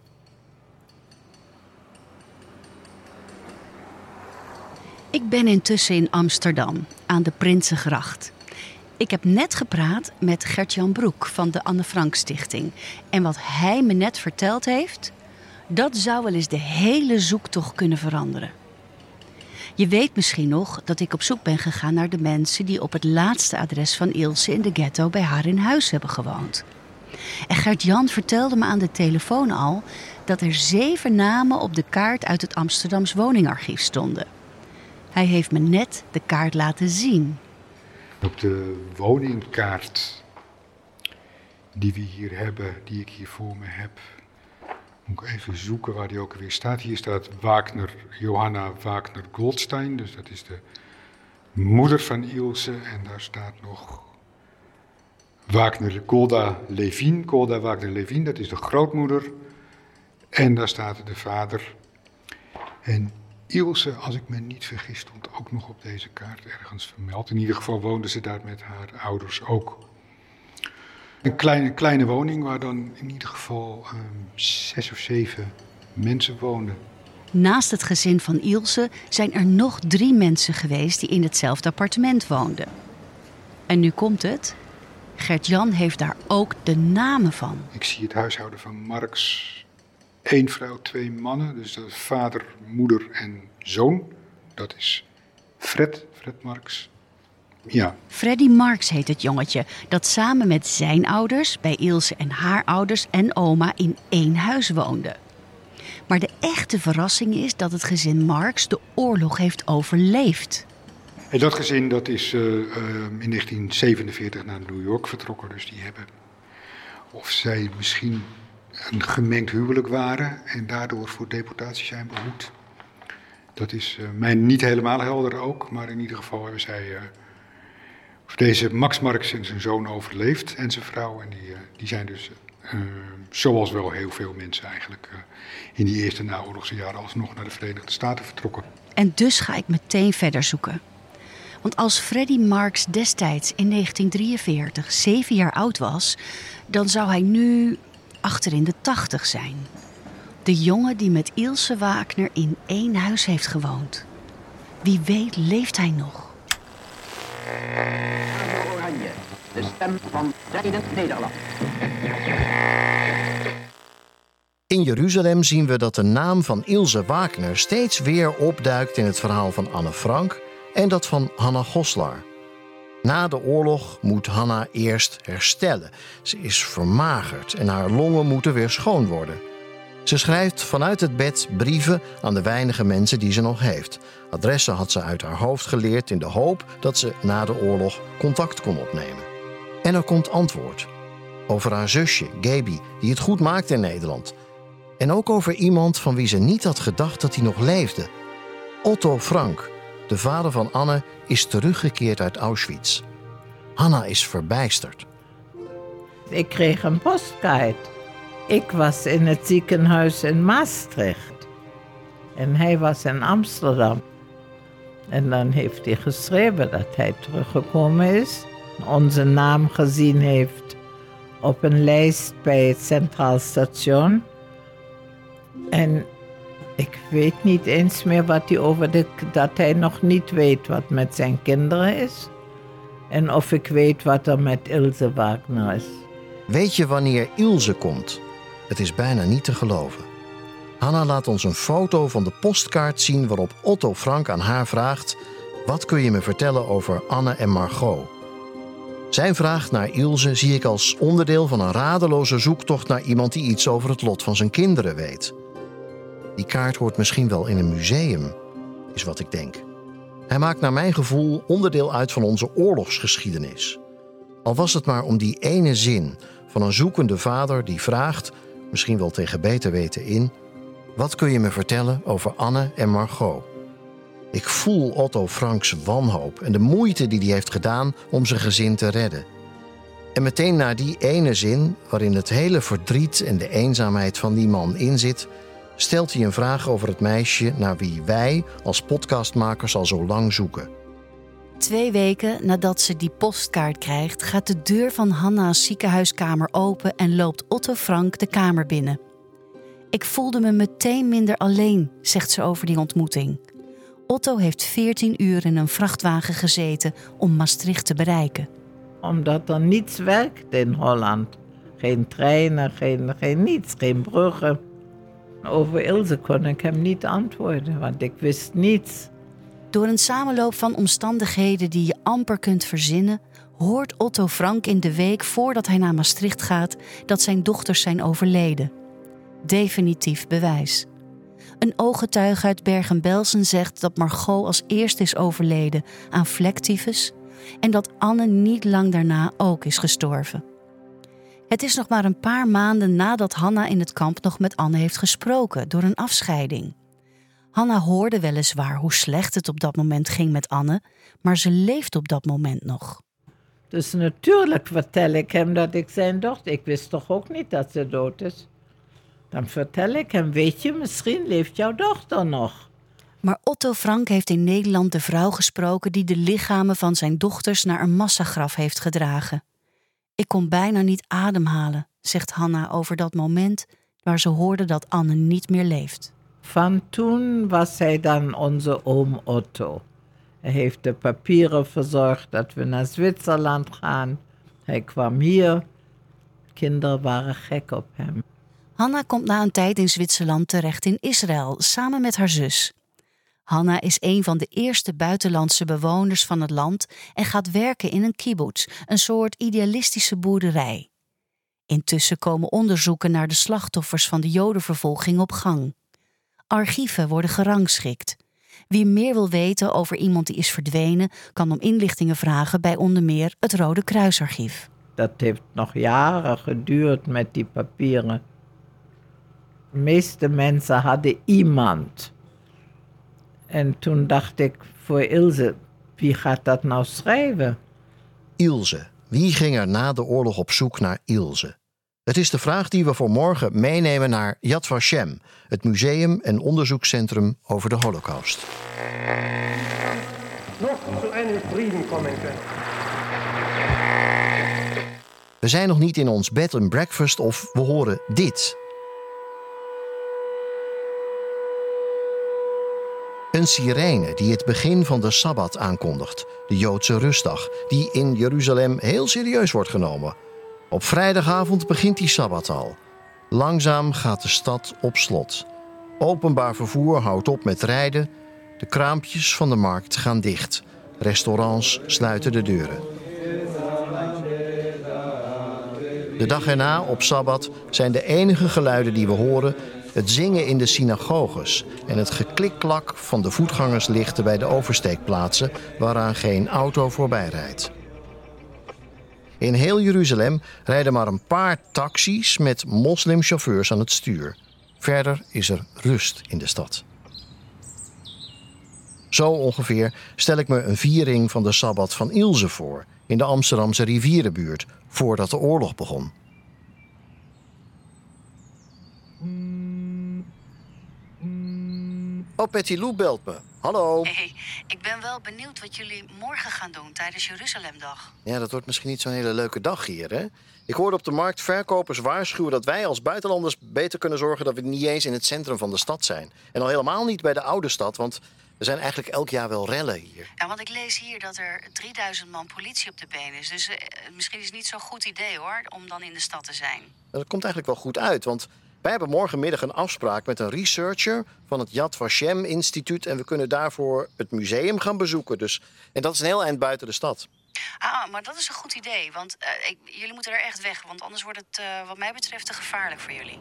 Ik ben intussen in Amsterdam, aan de Prinsengracht. Ik heb net gepraat met Gert-Jan Broek van de Anne Frank Stichting. En wat hij me net verteld heeft, dat zou wel eens de hele zoektocht kunnen veranderen. Je weet misschien nog dat ik op zoek ben gegaan naar de mensen die op het laatste adres van Ilse in de ghetto bij haar in huis hebben gewoond. En Gert-Jan vertelde me aan de telefoon al dat er 7 namen op de kaart uit het Amsterdams woningarchief stonden. Hij heeft me net de kaart laten zien. Op de woningkaart die we hier hebben, die ik hier voor me heb, moet ik even zoeken waar die ook weer staat. Hier staat Johanna Wagner-Goldstein, dus dat is de moeder van Ilse. En daar staat nog Golda Wagner-Levin, dat is de grootmoeder. En daar staat de vader. En Ilse, als ik me niet vergis, stond ook nog op deze kaart ergens vermeld. In ieder geval woonde ze daar met haar ouders ook. Een kleine woning waar dan in ieder geval 6 of 7 mensen woonden. Naast het gezin van Ilse zijn er nog 3 mensen geweest die in hetzelfde appartement woonden. En nu komt het. Gert-Jan heeft daar ook de namen van. Ik zie het huishouden van Marx. 1 vrouw, 2 mannen. Dus dat is vader, moeder en zoon. Dat is Fred Marx. Ja. Freddy Marx heet het jongetje dat samen met zijn ouders, bij Ilse en haar ouders en oma in 1 huis woonde. Maar de echte verrassing is dat het gezin Marx de oorlog heeft overleefd. En dat gezin dat is in 1947 naar New York vertrokken. Dus die hebben, of zij misschien een gemengd huwelijk waren en daardoor voor deportatie zijn behoed. Dat is mij niet helemaal helder ook, maar in ieder geval hebben zij deze Max Marx en zijn zoon overleefd en zijn vrouw. En die zijn dus, zoals wel heel veel mensen eigenlijk, in die eerste naoorlogse jaren alsnog naar de Verenigde Staten vertrokken. En dus ga ik meteen verder zoeken. Want als Freddy Marx destijds in 1943 7 jaar oud was, dan zou hij nu achter in de 80 zijn. De jongen die met Ilse Wagner in 1 huis heeft gewoond. Wie weet leeft hij nog. Oranje, de stem van strijdend Nederland. In Jeruzalem zien we dat de naam van Ilse Wagner steeds weer opduikt in het verhaal van Anne Frank en dat van Hanna Goslar. Na de oorlog moet Hanna eerst herstellen. Ze is vermagerd en haar longen moeten weer schoon worden. Ze schrijft vanuit het bed brieven aan de weinige mensen die ze nog heeft. Adressen had ze uit haar hoofd geleerd in de hoop dat ze na de oorlog contact kon opnemen. En er komt antwoord. Over haar zusje, Gaby, die het goed maakte in Nederland. En ook over iemand van wie ze niet had gedacht dat hij nog leefde. Otto Frank, de vader van Anne, is teruggekeerd uit Auschwitz. Hanna is verbijsterd. Ik kreeg een postkaart. Ik was in het ziekenhuis in Maastricht. En hij was in Amsterdam. En dan heeft hij geschreven dat hij teruggekomen is. Onze naam gezien heeft op een lijst bij het Centraal Station. En ik weet niet eens meer wat hij dat hij nog niet weet wat met zijn kinderen is. En of ik weet wat er met Ilse Wagner is. Weet je wanneer Ilse komt? Het is bijna niet te geloven. Hanna laat ons een foto van de postkaart zien waarop Otto Frank aan haar vraagt: wat kun je me vertellen over Anne en Margot? Zijn vraag naar Ilse zie ik als onderdeel van een radeloze zoektocht naar iemand die iets over het lot van zijn kinderen weet. Die kaart hoort misschien wel in een museum, is wat ik denk. Hij maakt naar mijn gevoel onderdeel uit van onze oorlogsgeschiedenis. Al was het maar om die ene zin van een zoekende vader die vraagt, misschien wel tegen beter weten in: wat kun je me vertellen over Anne en Margot? Ik voel Otto Franks wanhoop en de moeite die hij heeft gedaan om zijn gezin te redden. En meteen na die ene zin, waarin het hele verdriet en de eenzaamheid van die man inzit, stelt hij een vraag over het meisje naar wie wij als podcastmakers al zo lang zoeken. 2 weken nadat ze die postkaart krijgt, gaat de deur van Hanna's ziekenhuiskamer open en loopt Otto Frank de kamer binnen. Ik voelde me meteen minder alleen, zegt ze over die ontmoeting. Otto heeft 14 uur in een vrachtwagen gezeten om Maastricht te bereiken. Omdat er niets werkt in Holland. Geen treinen, geen niets, geen bruggen. Over Ilse kon ik hem niet antwoorden, want ik wist niets. Door een samenloop van omstandigheden die je amper kunt verzinnen, hoort Otto Frank in de week voordat hij naar Maastricht gaat dat zijn dochters zijn overleden. Definitief bewijs. Een ooggetuige uit Bergen-Belsen zegt dat Margot als eerste is overleden aan vlektyfus en dat Anne niet lang daarna ook is gestorven. Het is nog maar een paar maanden nadat Hanna in het kamp nog met Anne heeft gesproken door een afscheiding. Hanna hoorde weliswaar hoe slecht het op dat moment ging met Anne, maar ze leeft op dat moment nog. Dus natuurlijk vertel ik hem dat ik zijn dochter... Ik wist toch ook niet dat ze dood is? Dan vertel ik hem, weet je, misschien leeft jouw dochter nog. Maar Otto Frank heeft in Nederland de vrouw gesproken die de lichamen van zijn dochters naar een massagraf heeft gedragen. Ik kon bijna niet ademhalen, zegt Hanna over dat moment waar ze hoorde dat Anne niet meer leeft. Van toen was hij dan onze oom Otto. Hij heeft de papieren verzorgd dat we naar Zwitserland gaan. Hij kwam hier. Kinderen waren gek op hem. Hanna komt na een tijd in Zwitserland terecht in Israël, samen met haar zus. Hanna is een van de eerste buitenlandse bewoners van het land en gaat werken in een kibbutz, een soort idealistische boerderij. Intussen komen onderzoeken naar de slachtoffers van de Jodenvervolging op gang. Archieven worden gerangschikt. Wie meer wil weten over iemand die is verdwenen, kan om inlichtingen vragen bij onder meer het Rode Kruisarchief. Dat heeft nog jaren geduurd met die papieren. De meeste mensen hadden iemand. En toen dacht ik voor Ilse, wie gaat dat nou schrijven? Ilse. Wie ging er na de oorlog op zoek naar Ilse? Het is de vraag die we voor morgen meenemen naar Yad Vashem, het museum en onderzoekscentrum over de Holocaust. Nog zu einem Frieden kommen können. We zijn nog niet in ons bed and breakfast of we horen dit. Een sirene die het begin van de Sabbat aankondigt, de Joodse rustdag, die in Jeruzalem heel serieus wordt genomen. Op vrijdagavond begint die Sabbat al. Langzaam gaat de stad op slot. Openbaar vervoer houdt op met rijden. De kraampjes van de markt gaan dicht. Restaurants sluiten de deuren. De dag erna, op Sabbat, zijn de enige geluiden die we horen het zingen in de synagoges en het geklikklak van de voetgangerslichten bij de oversteekplaatsen waaraan geen auto voorbij rijdt. In heel Jeruzalem rijden maar een paar taxis met moslimchauffeurs aan het stuur. Verder is er rust in de stad. Zo ongeveer stel ik me een viering van de Sabbat van Ilse voor, in de Amsterdamse rivierenbuurt, voordat de oorlog begon. Oh, Betty Lou belt me. Hallo. Hey, ik ben wel benieuwd wat jullie morgen gaan doen tijdens Jeruzalemdag. Ja, dat wordt misschien niet zo'n hele leuke dag hier, hè? Ik hoorde op de markt verkopers waarschuwen dat wij als buitenlanders beter kunnen zorgen dat we niet eens in het centrum van de stad zijn. En al helemaal niet bij de oude stad, want er zijn eigenlijk elk jaar wel rellen hier. Ja, want ik lees hier dat er 3000 man politie op de been is. Dus misschien is het niet zo'n goed idee, hoor, om dan in de stad te zijn. Dat komt eigenlijk wel goed uit, want wij hebben morgenmiddag een afspraak met een researcher van het Yad Vashem Instituut en we kunnen daarvoor het museum gaan bezoeken. En dat is een heel eind buiten de stad. Ah, maar dat is een goed idee, want jullie moeten er echt weg, want anders wordt het wat mij betreft te gevaarlijk voor jullie.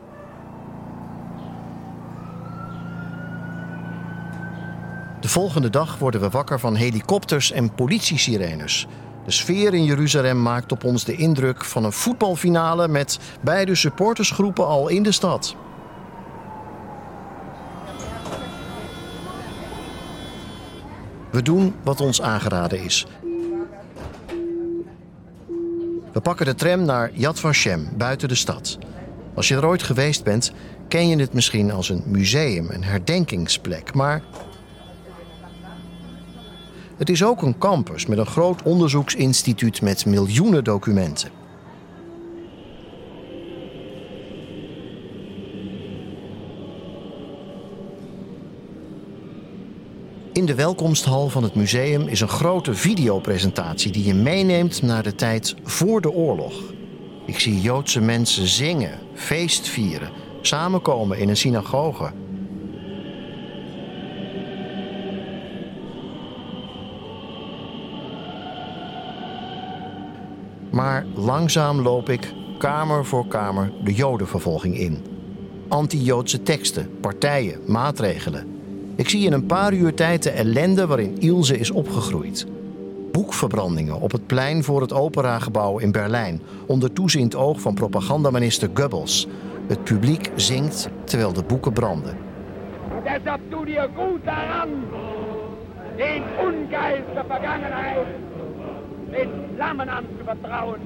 De volgende dag worden we wakker van helikopters en politiesirenes. De sfeer in Jeruzalem maakt op ons de indruk van een voetbalfinale met beide supportersgroepen al in de stad. We doen wat ons aangeraden is. We pakken de tram naar Yad Vashem, buiten de stad. Als je er ooit geweest bent, ken je het misschien als een museum, een herdenkingsplek. Maar het is ook een campus met een groot onderzoeksinstituut met miljoenen documenten. In de welkomsthal van het museum is een grote videopresentatie die je meeneemt naar de tijd voor de oorlog. Ik zie Joodse mensen zingen, feest vieren, samenkomen in een synagoge. Maar langzaam loop ik, kamer voor kamer, de Jodenvervolging in. Anti-Joodse teksten, partijen, maatregelen. Ik zie in een paar uur tijd de ellende waarin Ilse is opgegroeid. Boekverbrandingen op het plein voor het Operagebouw in Berlijn, onder toeziend oog van propagandaminister Goebbels. Het publiek zingt terwijl de boeken branden. Deshalb doe dir goed daran, den Ungeist der Vergangenheit, den Flammen anzuvertrauen.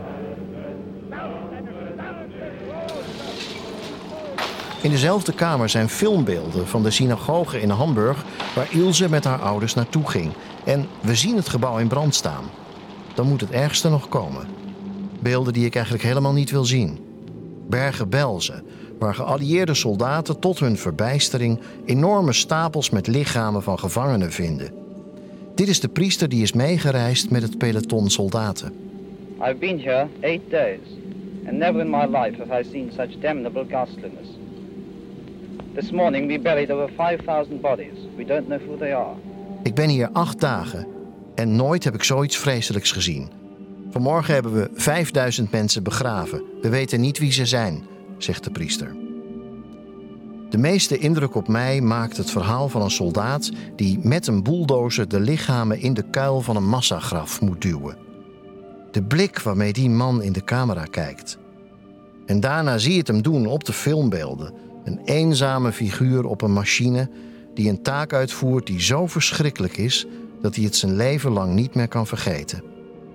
In dezelfde kamer zijn filmbeelden van de synagoge in Hamburg waar Ilse met haar ouders naartoe ging. En we zien het gebouw in brand staan. Dan moet het ergste nog komen. Beelden die ik eigenlijk helemaal niet wil zien. Bergen-Belsen, waar geallieerde soldaten tot hun verbijstering enorme stapels met lichamen van gevangenen vinden. Dit is de priester die is meegereisd met het peloton soldaten. I've been here 8 days, and never in my life have I seen such damnable ghastliness. This morning we buried over 5,000 bodies. We don't know who they are. Ik ben hier 8 dagen en nooit heb ik zoiets vreselijks gezien. Vanmorgen hebben we 5.000 mensen begraven. We weten niet wie ze zijn, zegt de priester. De meeste indruk op mij maakt het verhaal van een soldaat die met een bulldozer de lichamen in de kuil van een massagraf moet duwen. De blik waarmee die man in de camera kijkt. En daarna zie je het hem doen op de filmbeelden. Een eenzame figuur op een machine die een taak uitvoert die zo verschrikkelijk is dat hij het zijn leven lang niet meer kan vergeten.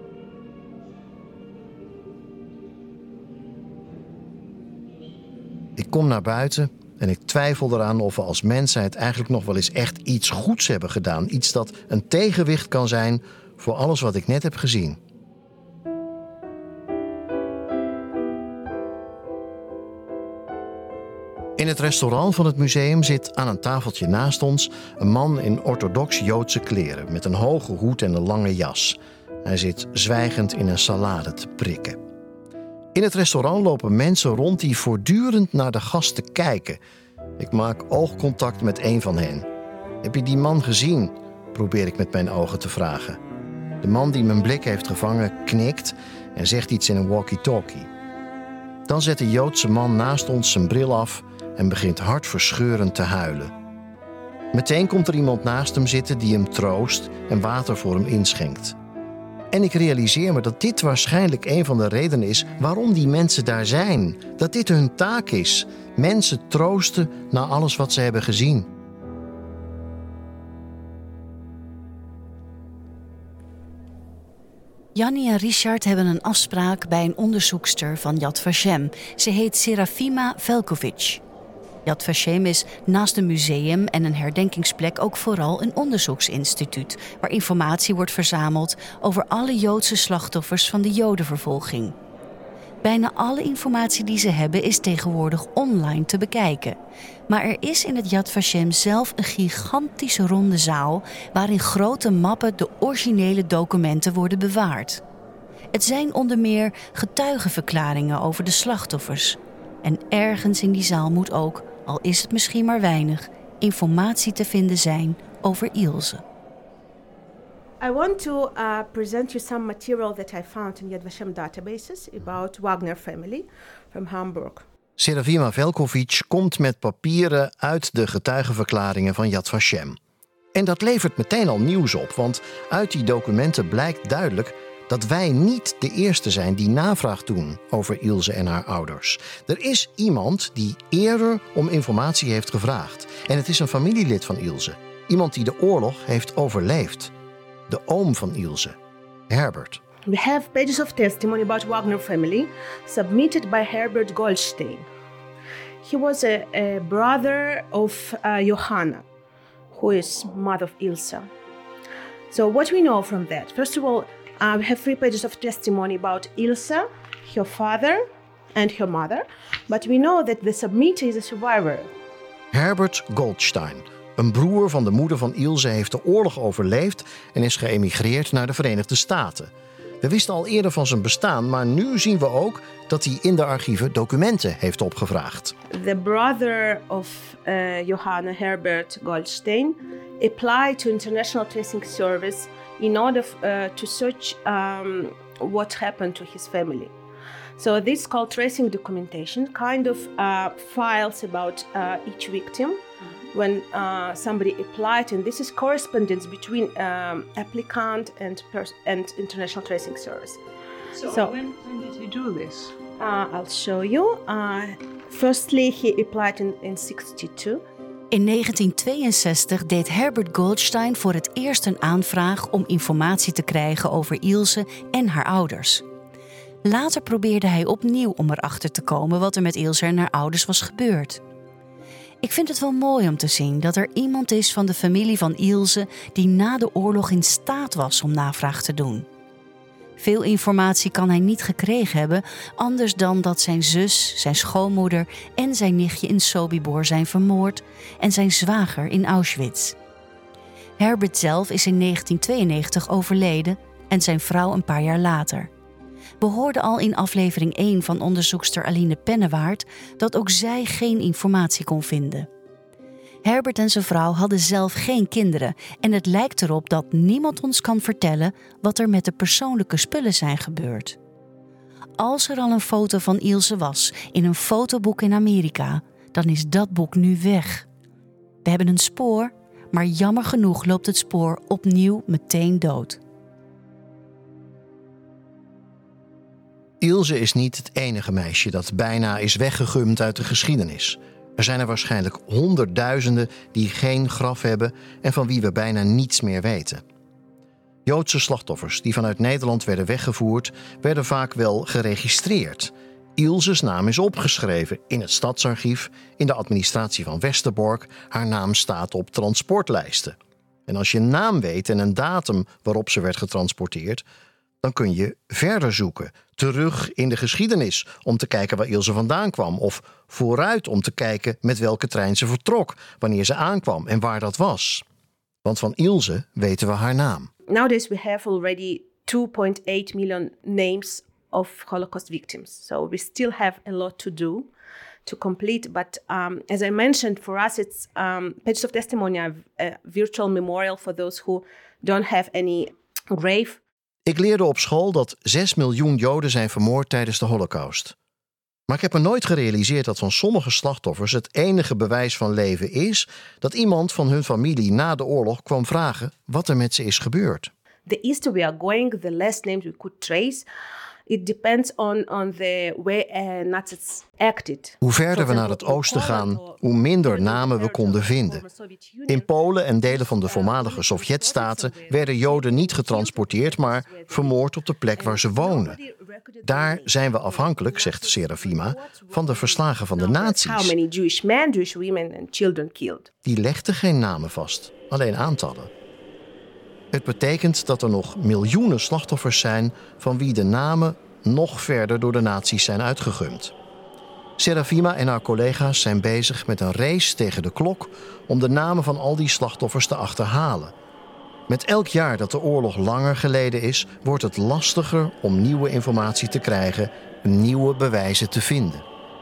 Ik kom naar buiten en ik twijfel eraan of we als mensheid eigenlijk nog wel eens echt iets goeds hebben gedaan. Iets dat een tegenwicht kan zijn voor alles wat ik net heb gezien. In In het restaurant van het museum zit aan een tafeltje naast ons een man in orthodox Joodse kleren met een hoge hoed en een lange jas. Hij zit zwijgend in een salade te prikken. In het restaurant lopen mensen rond die voortdurend naar de gasten kijken. Ik maak oogcontact met een van hen. Heb je die man gezien? Probeer ik met mijn ogen te vragen. De man die mijn blik heeft gevangen knikt en zegt iets in een walkie-talkie. Dan zet de Joodse man naast ons zijn bril af en begint hartverscheurend te huilen. Meteen komt er iemand naast hem zitten die hem troost en water voor hem inschenkt. En ik realiseer me dat dit waarschijnlijk een van de redenen is waarom die mensen daar zijn. Dat dit hun taak is. Mensen troosten na alles wat ze hebben gezien. Jannie en Richard hebben een afspraak bij een onderzoekster van Yad Vashem. Ze heet Serafima Velkovic. Yad Vashem is naast een museum en een herdenkingsplek ook vooral een onderzoeksinstituut, waar informatie wordt verzameld over alle Joodse slachtoffers van de Jodenvervolging. Bijna alle informatie die ze hebben is tegenwoordig online te bekijken. Maar er is in het Yad Vashem zelf een gigantische ronde zaal waarin grote mappen de originele documenten worden bewaard. Het zijn onder meer getuigenverklaringen over de slachtoffers. En ergens in die zaal moet ook, al is het misschien maar weinig, informatie te vinden zijn over Ilse. I want to present you some material that I found in Yad Vashem databases about Wagner family from Hamburg. Serafima Velkovic komt met papieren uit de getuigenverklaringen van Yad Vashem. En dat levert meteen al nieuws op, want uit die documenten blijkt duidelijk dat wij niet de eerste zijn die navraag doen over Ilse en haar ouders. Er is iemand die eerder om informatie heeft gevraagd. En het is een familielid van Ilse. Iemand die de oorlog heeft overleefd. De oom van Ilse, Herbert. We have pages of testimony about Wagner family submitted by Herbert Goldstein. He was a brother of Johanna, who is mother of Ilse. So what we know from that? First of all, we have 3 pages of testimony about Ilse, her father and her mother. But we know that the submitter is a survivor. Herbert Goldstein, een broer van de moeder van Ilse, heeft de oorlog overleefd en is geëmigreerd naar de Verenigde Staten. We wisten al eerder van zijn bestaan, maar nu zien we ook dat hij in de archieven documenten heeft opgevraagd. The brother of Johanna, Herbert Goldstein, applied to International Tracing Service in order to search what happened to his family. So this is called tracing documentation, kind of files about each victim when somebody applied, and this is correspondence between applicant and International Tracing Service. So when did he do this? I'll show you. Firstly, he applied in 1962. In 1962 deed Herbert Goldstein voor het eerst een aanvraag om informatie te krijgen over Ilse en haar ouders. Later probeerde hij opnieuw om erachter te komen wat er met Ilse en haar ouders was gebeurd. Ik vind het wel mooi om te zien dat er iemand is van de familie van Ilse die na de oorlog in staat was om navraag te doen. Veel informatie kan hij niet gekregen hebben, anders dan dat zijn zus, zijn schoonmoeder en zijn nichtje in Sobibor zijn vermoord en zijn zwager in Auschwitz. Herbert zelf is in 1992 overleden en zijn vrouw een paar jaar later. We hoorden al in aflevering 1 van onderzoekster Aline Pennewaard dat ook zij geen informatie kon vinden. Herbert en zijn vrouw hadden zelf geen kinderen en het lijkt erop dat niemand ons kan vertellen wat er met de persoonlijke spullen zijn gebeurd. Als er al een foto van Ilse was in een fotoboek in Amerika, dan is dat boek nu weg. We hebben een spoor, maar jammer genoeg loopt het spoor opnieuw meteen dood. Ilse is niet het enige meisje dat bijna is weggegumd uit de geschiedenis. Er zijn er waarschijnlijk honderdduizenden die geen graf hebben en van wie we bijna niets meer weten. Joodse slachtoffers die vanuit Nederland werden weggevoerd, werden vaak wel geregistreerd. Ilse's naam is opgeschreven in het stadsarchief, in de administratie van Westerbork. Haar naam staat op transportlijsten. En als je een naam weet en een datum waarop ze werd getransporteerd, Dan kun je verder zoeken, terug in de geschiedenis om te kijken waar Ilse vandaan kwam, of vooruit om te kijken met welke trein ze vertrok, wanneer ze aankwam en waar dat was. Want van Ilse weten we haar naam. Nowadays we have already 2.8 million names of Holocaust victims. So we still have a lot to do to complete. But as I mentioned, for us it's Pages of Testimony, a virtual memorial for those who don't have any grave. Ik leerde op school dat 6 miljoen Joden zijn vermoord tijdens de Holocaust. Maar ik heb me nooit gerealiseerd dat van sommige slachtoffers het enige bewijs van leven is dat iemand van hun familie na de oorlog kwam vragen wat er met ze is gebeurd. The easter we are going, the last names we could trace, it depends on the way Nazis acted. Hoe verder we naar het oosten gaan, hoe minder namen we konden vinden. In Polen en delen van de voormalige Sovjetstaten werden Joden niet getransporteerd, maar vermoord op de plek waar ze woonden. Daar zijn we afhankelijk, zegt Serafima, van de verslagen van de nazi's. How many Jewish men, Jewish women and children killed? Die legden geen namen vast, alleen aantallen. Het betekent dat er nog miljoenen slachtoffers zijn van wie de namen nog verder door de nazi's zijn uitgegumd. Serafima en haar collega's zijn bezig met een race tegen de klok om de namen van al die slachtoffers te achterhalen. Met elk jaar dat de oorlog langer geleden is, wordt het lastiger om nieuwe informatie te krijgen en nieuwe bewijzen te vinden.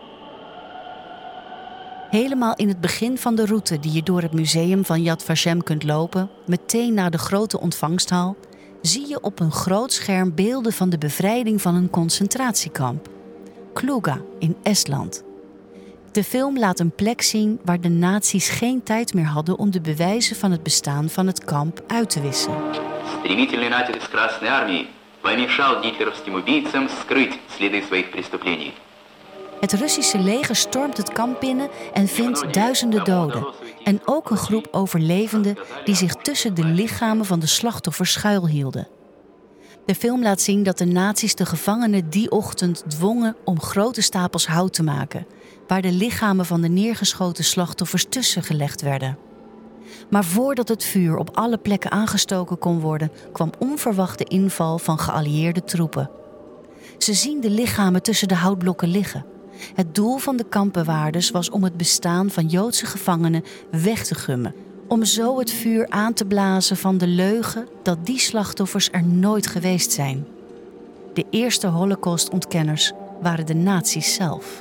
Helemaal in het begin van de route die je door het museum van Yad Vashem kunt lopen, meteen na de grote ontvangsthal, zie je op een groot scherm beelden van de bevrijding van een concentratiekamp. Kluga in Estland. De film laat een plek zien waar de nazi's geen tijd meer hadden om de bewijzen van het bestaan van het kamp uit te wissen. Стремительный натиск Красной Армии помешал гитлеровским убийцам скрыть следы своих преступлений. Het Russische leger stormt het kamp binnen en vindt duizenden doden. En ook een groep overlevenden die zich tussen de lichamen van de slachtoffers schuilhielden. De film laat zien dat de nazi's de gevangenen die ochtend dwongen om grote stapels hout te maken, waar de lichamen van de neergeschoten slachtoffers tussen gelegd werden. Maar voordat het vuur op alle plekken aangestoken kon worden, kwam onverwachte inval van geallieerde troepen. Ze zien de lichamen tussen de houtblokken liggen. Het doel van de kampbewaarders was om het bestaan van Joodse gevangenen weg te gummen, om zo het vuur aan te blazen van de leugen dat die slachtoffers er nooit geweest zijn. De eerste Holocaustontkenners waren de nazi's zelf.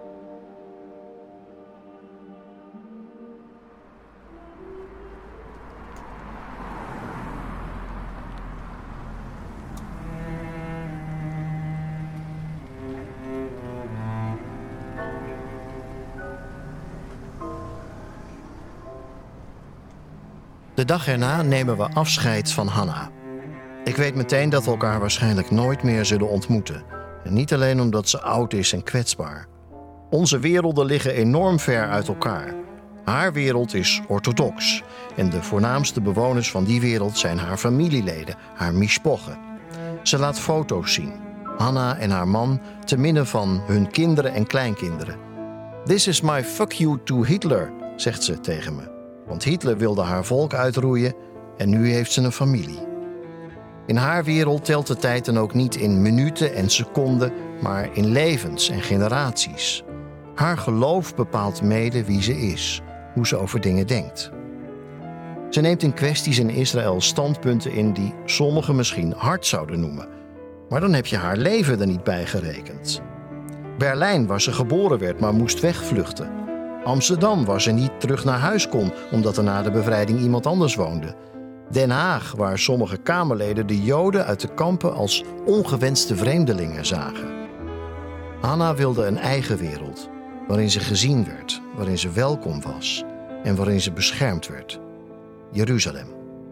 De dag erna nemen we afscheid van Hanna. Ik weet meteen dat we elkaar waarschijnlijk nooit meer zullen ontmoeten. En niet alleen omdat ze oud is en kwetsbaar. Onze werelden liggen enorm ver uit elkaar. Haar wereld is orthodox. En de voornaamste bewoners van die wereld zijn haar familieleden, haar mishpoche. Ze laat foto's zien. Hanna en haar man te midden van hun kinderen en kleinkinderen. This is my fuck you to Hitler, zegt ze tegen me. Want Hitler wilde haar volk uitroeien en nu heeft ze een familie. In haar wereld telt de tijd dan ook niet in minuten en seconden, maar in levens en generaties. Haar geloof bepaalt mede wie ze is, hoe ze over dingen denkt. Ze neemt in kwesties in Israël standpunten in die sommigen misschien hard zouden noemen. Maar dan heb je haar leven er niet bij gerekend. Berlijn, waar ze geboren werd, maar moest wegvluchten. Amsterdam, waar ze niet terug naar huis kon, omdat er na de bevrijding iemand anders woonde. Den Haag, waar sommige Kamerleden de Joden uit de kampen als ongewenste vreemdelingen zagen. Hanna wilde een eigen wereld, waarin ze gezien werd, waarin ze welkom was en waarin ze beschermd werd. Jeruzalem.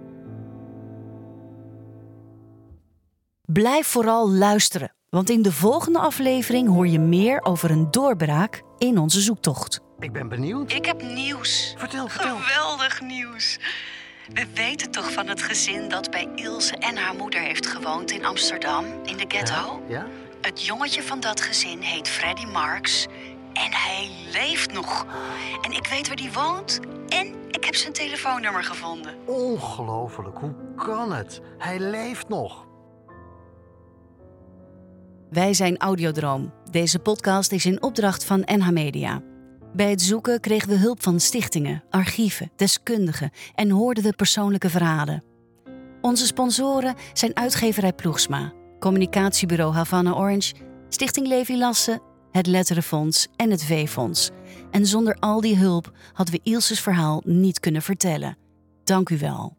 Blijf vooral luisteren, want in de volgende aflevering hoor je meer over een doorbraak in onze zoektocht. Ik ben benieuwd. Ik heb nieuws. Vertel. Geweldig nieuws. We weten toch van het gezin dat bij Ilse en haar moeder heeft gewoond in Amsterdam, in de ghetto? Ja? Het jongetje van dat gezin heet Freddie Marks en hij leeft nog. En ik weet waar hij woont en ik heb zijn telefoonnummer gevonden. Ongelooflijk, hoe kan het? Hij leeft nog. Wij zijn Audiodroom. Deze podcast is in opdracht van NH Media. Bij het zoeken kregen we hulp van stichtingen, archieven, deskundigen en hoorden we persoonlijke verhalen. Onze sponsoren zijn uitgeverij Ploegsma, communicatiebureau Havana Orange, Stichting Levi Lassen, het Letterenfonds en het V-fonds. En zonder al die hulp hadden we Ilse's verhaal niet kunnen vertellen. Dank u wel.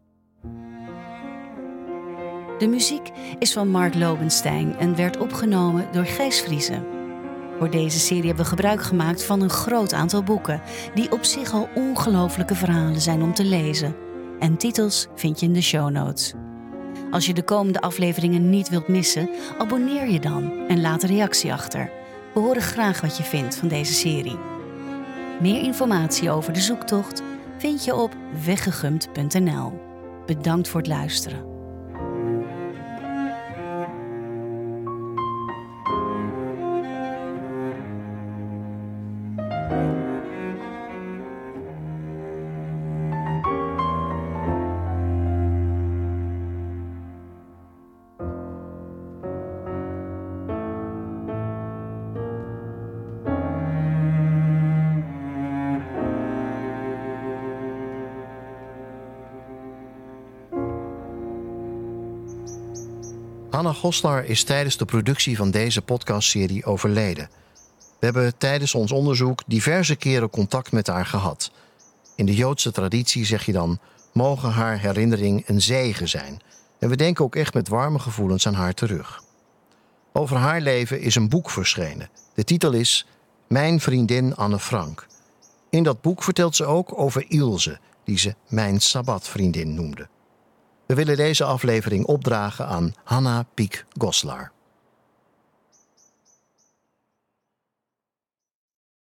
De muziek is van Mark Lobenstein en werd opgenomen door Gijs Vriezen. Voor deze serie hebben we gebruik gemaakt van een groot aantal boeken, die op zich al ongelooflijke verhalen zijn om te lezen. En titels vind je in de show notes. Als je de komende afleveringen niet wilt missen, abonneer je dan en laat een reactie achter. We horen graag wat je vindt van deze serie. Meer informatie over de zoektocht vind je op weggegumd.nl. Bedankt voor het luisteren. Hanna Goslar is tijdens de productie van deze podcastserie overleden. We hebben tijdens ons onderzoek diverse keren contact met haar gehad. In de Joodse traditie zeg je dan, mogen haar herinnering een zegen zijn. En we denken ook echt met warme gevoelens aan haar terug. Over haar leven is een boek verschenen. De titel is Mijn vriendin Anne Frank. In dat boek vertelt ze ook over Ilse, die ze mijn sabbatvriendin noemde. We willen deze aflevering opdragen aan Hanna Piek Goslar.